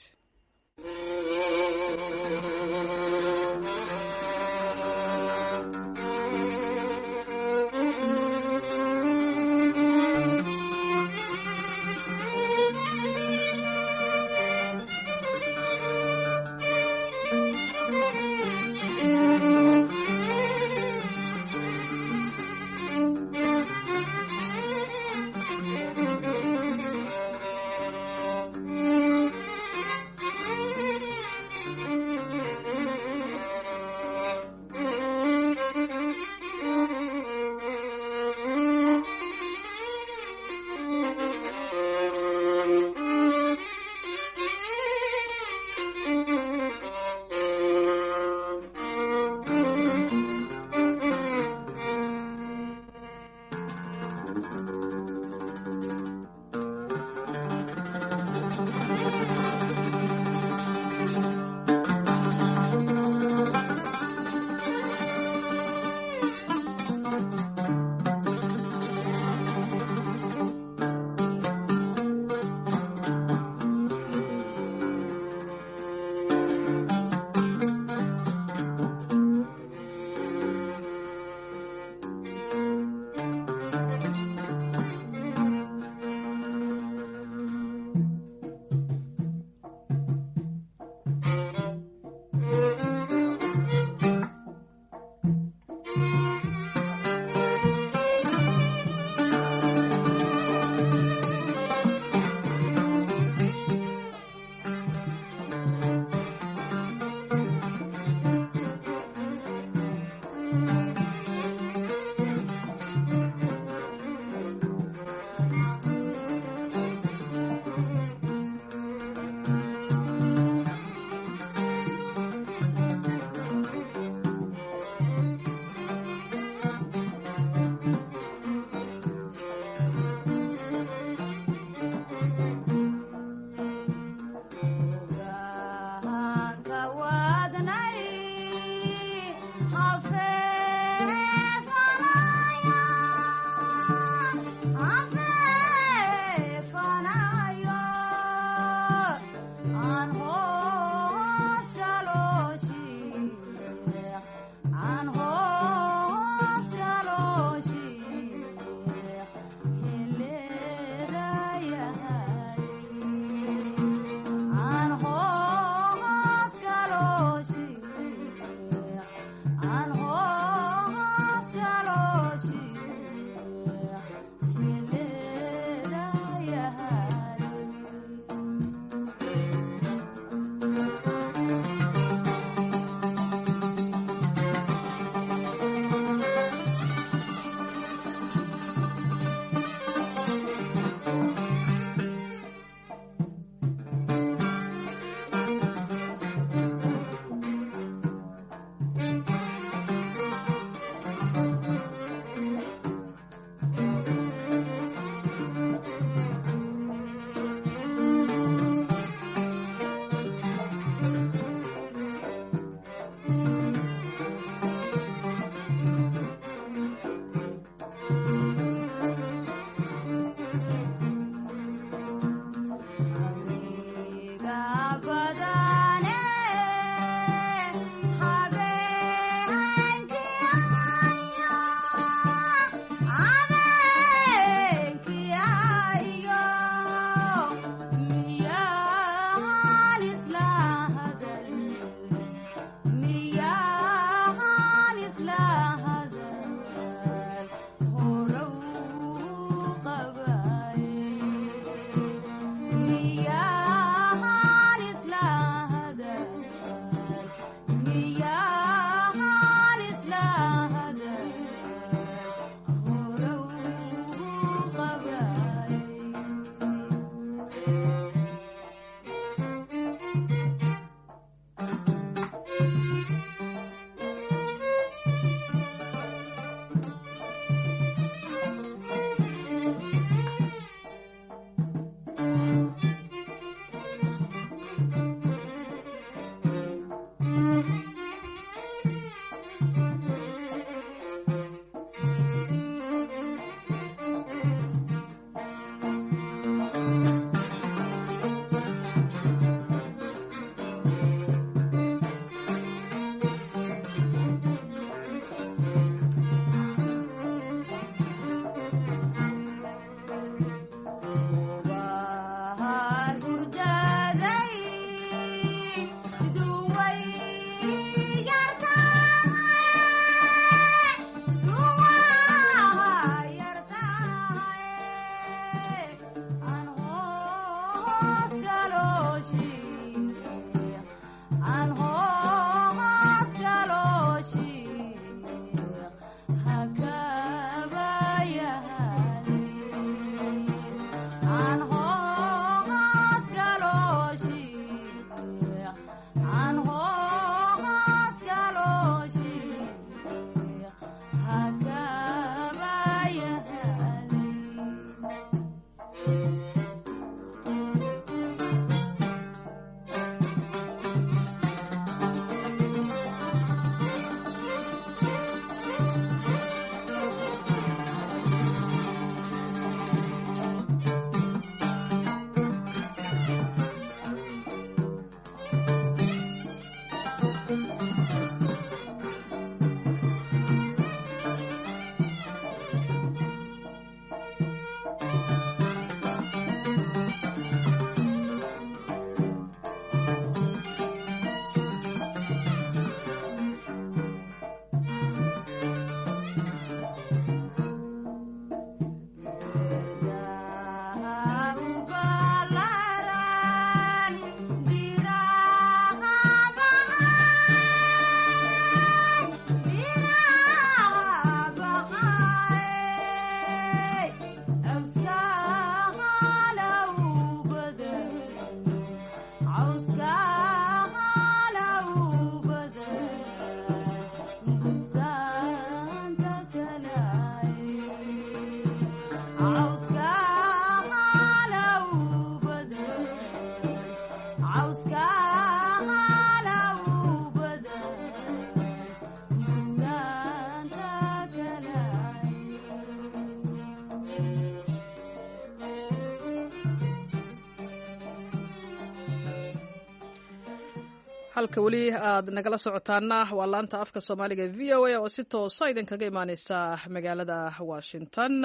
halka weli aad nagala socotaana waa laanta afka soomaaliga v o a oo si toosa idinkaga imaaneysa magaalada washington.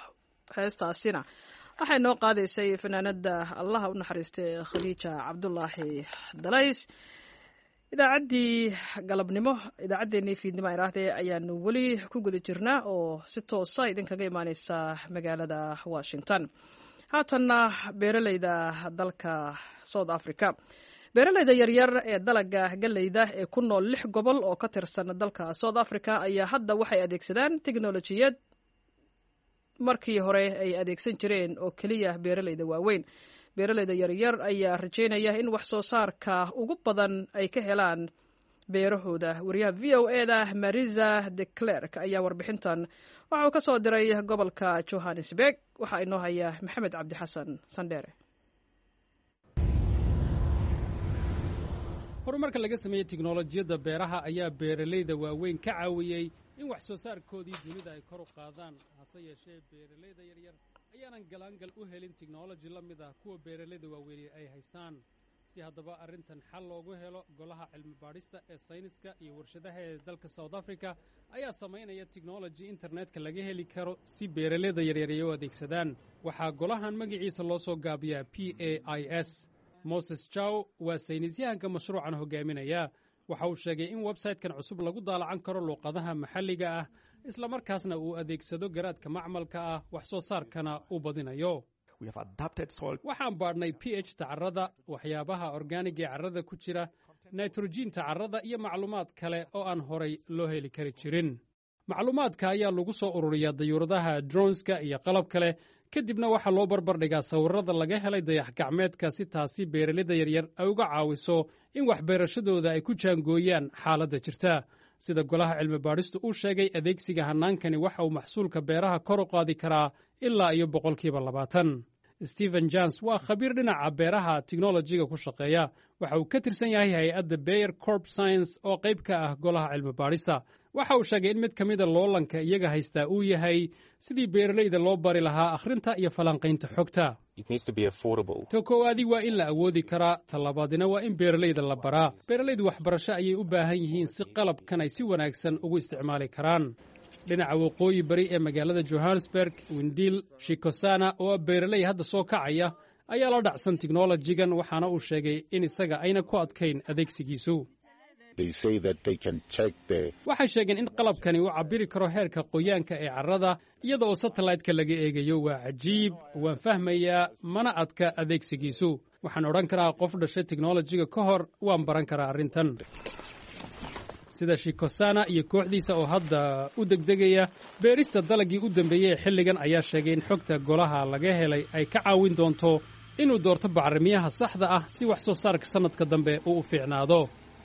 heestaasina waxay noo qaadaysay fanaanada allaha u naxariistay khadiija cabdulaahi dalays idaacaddii galabnimo idaacaddeenii fiidnimo iraahdee ayaanu weli ku guda jirnaa oo si toosa idinkaga imaaneysa magaalada washington. haatanna beeraleyda dalka south africa beeraleyda yaryar ee dalaga galleyda ee ku nool lix gobol oo ka tirsan dalka south africa ayaa hadda waxay adeegsadaan teknolojiyad markii hore ay adeegsan jireen oo keliya beeraleyda waaweyn. beeraleyda yaryar ayaa rajeynaya in wax soo saarka ugu badan ay ka helaan beerahooda. wariyaha v o eda marisa de clerk ayaa warbixintan waxa uu ka soo diray gobolka johannesburg. waxaa inoo haya maxamed cabdi xasan sandheere. horumarka laga sameeyey tiknolojiyadda beeraha ayaa beeraleyda waaweyn ka caawiyey in wax soo saarkoodii dunida ay kor u qaadaan. hase yeeshee beeraleyda yaryar ayaanan galaangal u helin tiknoloji la mid ah kuwa beeraleyda waaweyn ay haystaan. si haddaba arrintan xal loogu helo golaha cilmi baadhista ee sayniska iyo warshadaha ee dalka south africa ayaa samaynaya tiknoloji internetka laga heli karo si beeraleyda yaryar ay u adeegsadaan. waxaa golahan magaciisa loo soo gaabiyaa p a i s. moses jaw waa saynisyahanka mashruucan hogaaminaya. waxa uu sheegay in websaytekan cusub lagu daalacan karo luuqadaha maxalliga ah isla markaasna uu adeegsado garaadka macmalka ah wax soo saarkana uu badinayo. waxaan baadhnay p h ta carrada, waxyaabaha orgaaniga ee carrada ku jira, nitrojiinta carrada iyo macluumaad kale oo aan horay loo heli kari jirin. macluumaadka ayaa lagu soo ururiyaa dayuuradaha dronska iyo qalab kale, kadibna waxaa loo barbardhigaa sawirrada laga helay dayax-gacmeedka si taasi beeraleyda yaryar ay uga caawiso in waxbeerashadooda ay ku jaangooyaan xaaladda jirta. sida golaha cilmi baadhistu uu sheegay, adeegsiga hannaankani waxa uu maxsuulka beeraha kor u qaadi karaa ilaa iyo boqolkiiba labaatan. stephen jans waa khabiir dhinaca beeraha tiknolojiga ku shaqeeya. waxa uu ka tirsan yahay hay-adda bayer corp science oo qayb ka ah golaha cilmi baadhista. waxa uu sheegay in mid ka mida loolanka iyaga haystaa uu yahay sidii beeraleyda loo bari lahaa akhrinta iyo falanqaynta xogta. ta koowaadii waa in la awoodi karaa, ta labaadina waa in beeraleyda la baraa. beeraleydu waxbarasho ayay u baahan yihiin si qalabkan ay si wanaagsan ugu isticmaali karaan. dhinaca waqooyi bari ee magaalada johannesburg, windiil shikosana oo beeraley hadda soo kacaya ayaa la dhacsan tiknolojigan, waxaana uu sheegay in isaga ayna ku adkayn adeegsigiisu. waxay sheegeen in qalabkani uu cabbiri karo heerka qoyaanka ee carrada iyada oo satellite-ka laga eegayo. waa cajiib, waan fahmayaa, mana adka adeegsigiisu. waxaan odhan karaa qof dhashay tiknolojiga ka hor waan baran karaa arrintan. sida shikosana iyo kooxdiisa oo hadda u degdegaya beerista dalagii u dambeeyey ee xilligan ayaa sheegay in xogta golaha laga helay ay ka caawin doonto inuu doorto bacrimiyaha saxda ah si wax soo saarka sannadka dambe uu u fiicnaado.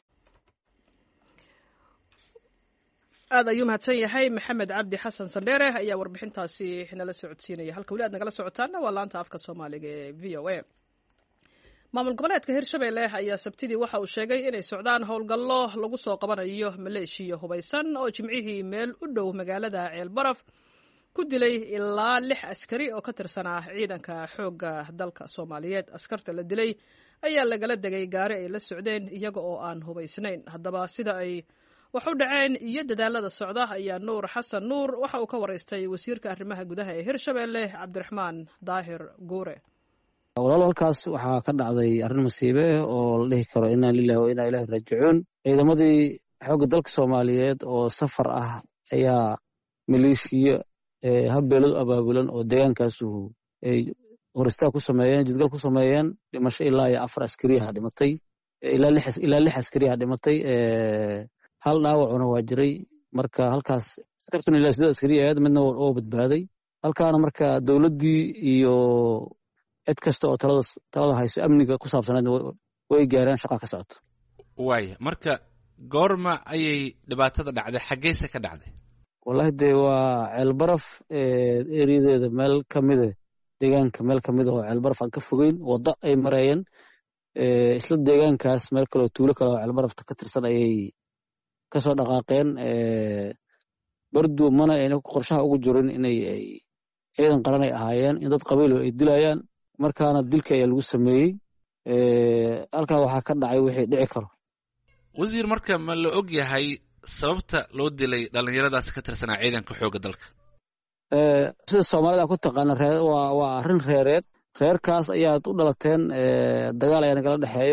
aad ayuu mahadsan yahay maxamed cabdi xasan sandheere ayaa warbixintaasi nala socodsiinaya. halka weli aad nagala socotaana waa laanta afka soomaaliga ee v o a. maamul goboleedka hirshabelle ayaa sabtidii waxa uu sheegay inay socdaan howlgallo lagu soo qabanayo maleeshiya hubaysan oo jimcihii meel u dhow magaalada ceelbaraf ku dilay ilaa lix askari oo ka tirsanaa ciidanka xoogga dalka soomaaliyeed. askarta la dilay ayaa lagala degay gaari ay la socdeen iyaga oo aan hubaysnayn. haddaba sida ay wax u dhaceen iyo dadaalada socda ayaa nuur xasan nuur waxa uu ka waraystay wasiirka arrimaha gudaha ee hirshabelle cabdiraxmaan daahir guure. walaalo halkaas waxaa ka dhacday arrin masiibe ah oo la dhihi karo inaan lillahi wa inaa ilaahi raajicuun. ciidamadii xoogga dalka soomaaliyeed oo safar ah ayaa maleeshiya habbeeladu abaabulan oo deegaankaasu ay horistaa ku sameeyeen, jidgal ku sameeyeen. dhimasho ilaa iyo afar askariyaha dhimatay, ilaa lix askariyaha dhimatay, hal dhaawacuna waa jiray. marka halkaas askartuna ilaa siddeed askari ahayd, midna oo badbaaday. halkaana marka dowladdii iyo cid kasta oo talada talada hayso amniga ku saabsaneed way gaareen, shaqa ka socoto. waaya, marka goorma ayay dhibaatada dhacday, xaggeyse ka dhacday? wallahi dee waa ceelbaraf eriyadeeda meel ka mida, deegaanka meel ka mida oo ceelbaraf aan ka fogeyn, waddo ay mareeyeen. isla deegaankaas meel kaleoo tuulo kale oo ceelbarafta ka tirsan ayay kasoo dhaqaaqeen. bardu mana ayna qorshaha ugu jirin inay ciidan qaran ay ahaayeen, in dad qabiilo ay dilayaan. markaana dilka ayaa lagu sameeyey. halkaa waxaa ka dhacay wixii dhici karo. wasiir, marka ma la og yahay sababta loo dilay dhallinyaradaas ka tirsanaa ciidanka xoogga dalka? sida soomaalida ku taqaana waa arrin reereed. reerkaas ayaad u dhalateen, dagaal ayaa nagala dhexeeyo.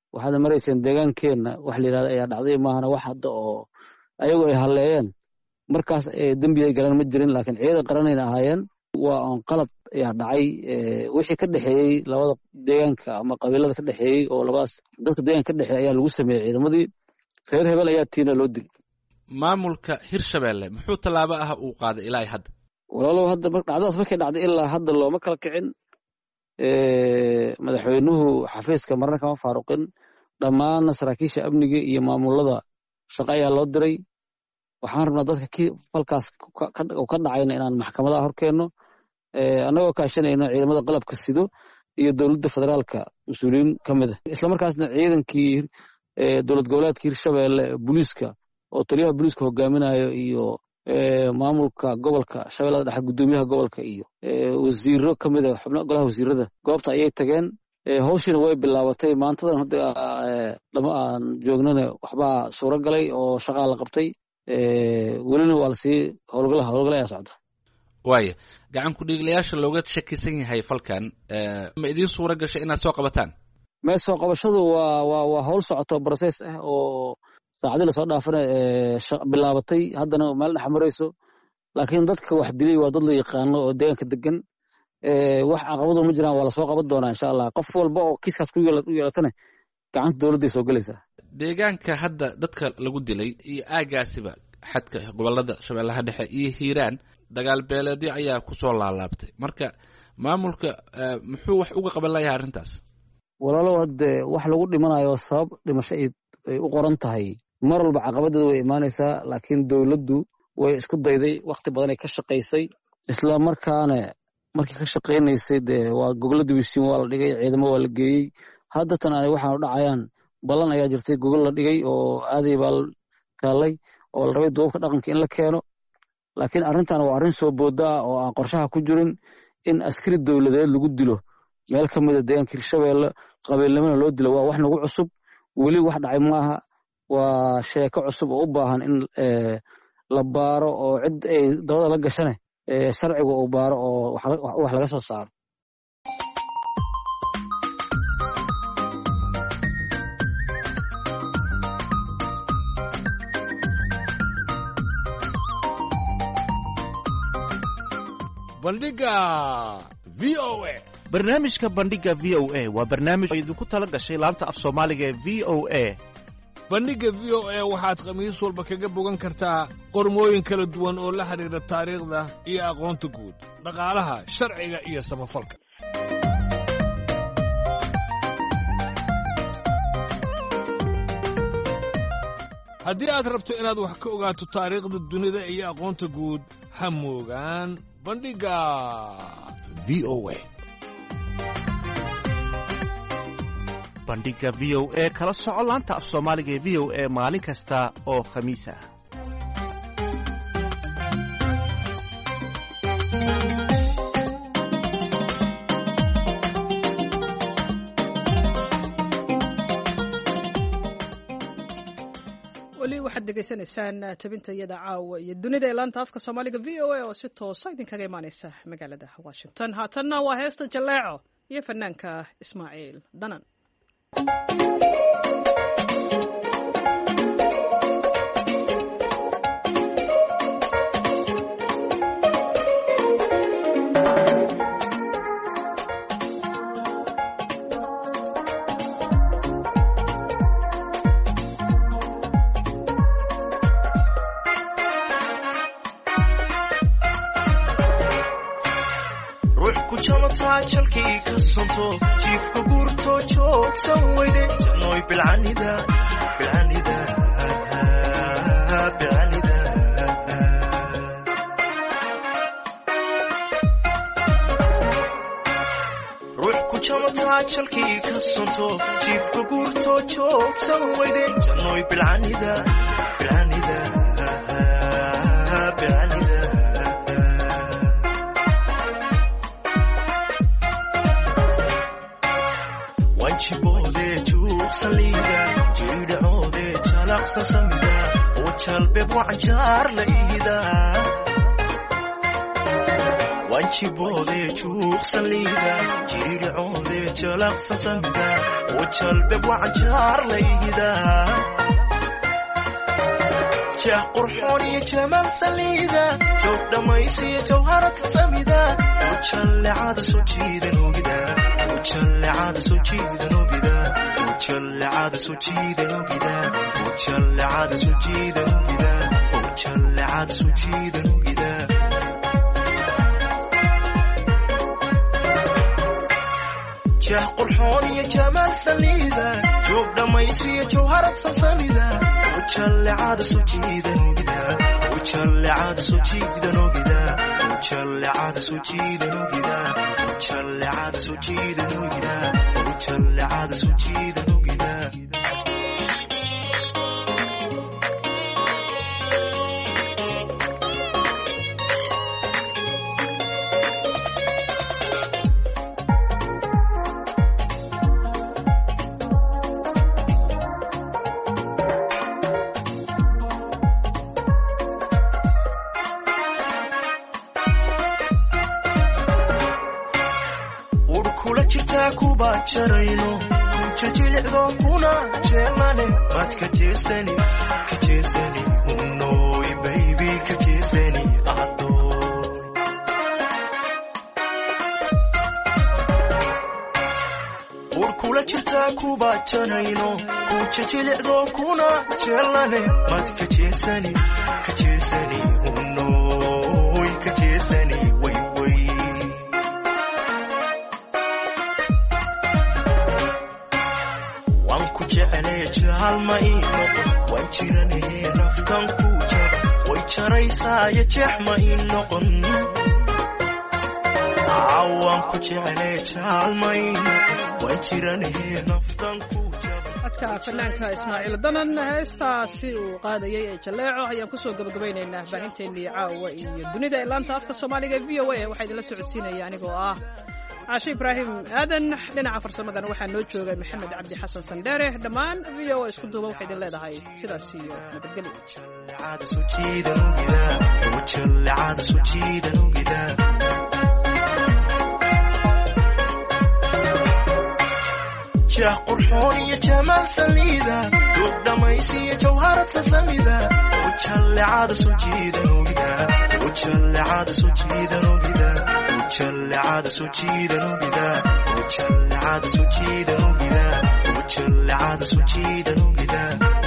waxaad marayseen deegaankeenna wax la yidhahda ayaa dhacday maahana wax hadda oo ayagu ay halleeyeen markaas dembi ay galeen ma jirin laakiin ciidan qaranayna ahaayeen waa on qalad ayaa dhacay wixii ka dhexeeyey labada deegaanka ama qabiilada ka dhexeeyey oo labadaas dadka deegaanka ka dhexeeyey ayaa lagu sameeyey ciidamadii reer hebel ayaa tiina loo dilay maamulka hirshabeelle muxuu tallaabo ah uu qaaday ilaa hadda walaalow hadda dhacdadaas markay dhacday ilaa hadda looma kala kicin madaxweynuhu xafiiska marna kama faaruqin dhammaan saraakiisha amniga iyo maamulada shaqo ayaa loo diray waxaan rabnaa dadka ki falkaas ka dhacayna inaan maxkamadaha horkeenno annagoo kaashanayno ciidamada qalabka sido iyo dowladda federaalka mas-uuliyiin ka mid ah islamarkaasna ciidankii dowlad goboleedka hirshabeelle booliiska oo taliyaha booliiska hogaaminayo iyo maamulka gobolka shabeellada dhexe guddoomiyaha gobolka iyo wasiiro ka mid a xubno golaha wasiirada goobta ayay tageen hawshiina way bilaabatay maantadan hadda lama aan joognana waxbaa suuro galay oo shaqaa la qabtay welina waa lasii howlgala howlgala ayaa socda waaya gacan ku-dhiiglayaasha looga shakisan yahay falkan ma idiin suura gashay inaad soo qabataan mee soo qabashadu waa waa waa howl socoto process ah oo saacadii lasoo dhaafana bilaabatay haddana meel dhex marayso laakiin dadka wax dilay waa dad la yaqaano oo deegaanka degan wax caqabado ma jiraan waa lasoo qaban doonaa insha allah qof walba oo kiiskaas ku yeelatana gacanta dowladday soo gelaysaa deegaanka hadda dadka lagu dilay iyo aagaasiba xadka gobolada shabeellaha dhexe iyo hiiraan dagaal beeleedyo ayaa ku soo laalaabtay marka maamulka muxuu wax uga qaban layahay arrintaas walaalow hadde wax lagu dhimanayo sabab dhimasho ay u qoran tahay mar walba caqabadeeda way imaanaysaa laakiin dowladdu way isku dayday wakti badan ay ka shaqaysay isla markaana markii ka shaqaynaysay dee waa gogol dibisiin waa la dhigay ciidamo waa la geeyey haddatan aanay waxaan u dhacayaan ballan ayaa jirtay gogol la dhigay oo aaday baa taallay oo la rabay duubabka dhaqanka in la keeno laakiin arrintan waa arrin soo booda ah oo aan qorshaha ku jirin in askari dowladeed lagu dilo meel ka mida deegaanka hirshabeelle qabiilnimona loo dilo waa wax nagu cusub weli wax dhacay maaha waa sheeko cusub oo u baahan in la baaro oo cid ay dabada la gashane sharciga uu baaro oo wax laga soo saaro bandhiga v o a barnaamijka bandhiga v o a waa barnaamij oo idinku tala gashay laanta af soomaaliga ee v o a bandhigga v o a waxaad khamiis walba kaga bogan kartaa qormooyin kala duwan oo la xidhiidha taariikhda iyo aqoonta guud dhaqaalaha sharciga iyo samafalka haddii aad rabto inaad wax ka ogaato taariikhda dunida iyo aqoonta guud ha moogaan bandhigga v o a bandhiga v o a kala soco laanta af soomaaliga ee v o a maalin kasta oo khamiis ah weli waxaad degeysanaysaan tabinta iyada caawa iyo dunida ee laanta afka soomaaliga v o a oo si toosa idinkaga imaaneysa magaalada washington haatanna waa heesta jaleeco iyo fanaanka ismaaciil danan jalkii ka sonto jiifka guurto joogsan weyde jannoy bilcanida bilcanida bilcanida ruux ku jamataa jalkii ka sonto jiifka guurto joogsan weyde jannoy bilcanida bilcanida bilcanida jiboode juuqsaliida jiidhacoode jalaqsa samida oo jalbeeb wacanjaar la iida waan jiboodee juuqsan liida jirircoodee jalaqsan samida wajalbeb wacanjaar layda jah qurxoon iyo jamaal saliida joog dhammaysiyo jawharata samida wajallecada soo jiidan ogida wajallecada soo jiidan ogida wajallecada soo jiidan ogida wajallecada soo jiidan ogida wajallecada soo jiidan ogida jah qurxoon iyo jamaal saliida joog dhammaysiyo jawharad sasamida wajallecada soo jiidan ogida wajallecada soo jiidan ogida wajallecada soo jiidan ogida wajallecada soo jiidan ogida wajallecada soo jiidan ogida jarayno kujajilicdo kuna jeelane maad ka jeesani ka jeesani unoy baby ka jeesani adoy war kula jirtaa kuba jarayno kujajilicdo kuna jeelane maad ka jeesani ka jeesani unoy ka jeesani way way jaalma ii noqon waan jiranahee naftan ku jaba way jaraysaayo jeexma ii noqon waan ku jeclee jaalma ii noqon waan jiranahee naftan ku jaba codka fanaanka ismaaciil danan heestaasi uu qaadayay ee jaleeco ayaan kusoo gabagabaynaynaa baahinteennii caawa iyo dunida ee laanta afka soomaaliga v o a waxaa idinla socodsiinaya anigoo ah عاشي إبراهيم آدن لنا عفر سمدان وحان نوجو محمد عبد حسن سنداره دمان فيو اسكو دوبا وحيد الله دهاي سيداسيو نبدقلي عاد سوجيدا نوغدا وجل عاد سوجيدا نوغدا جاه قرحوني جمال سليدا دوب دميسي جوهرة سسميدا وجل عاد سوجيدا نوغدا وجل عاد سوجيدا نوغدا وجلعاد سوجيدا نوغدا وجلعاد سوجيدا نوغدا وجلعاد سوجيدا نوغدا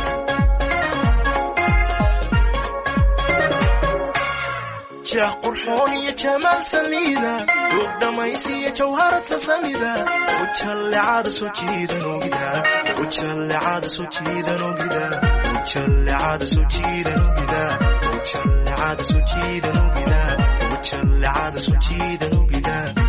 جاه قرحوني جمال سليدا دوب دميسي جوهرة سسميدا وجلعاد سوجيدا نوغدا وجلعاد سوجيدا نوغدا وجلعاد سوجيدا نوغدا وجلعاد سوجيدا نوغدا وجلعاد سوجيدا نوغدا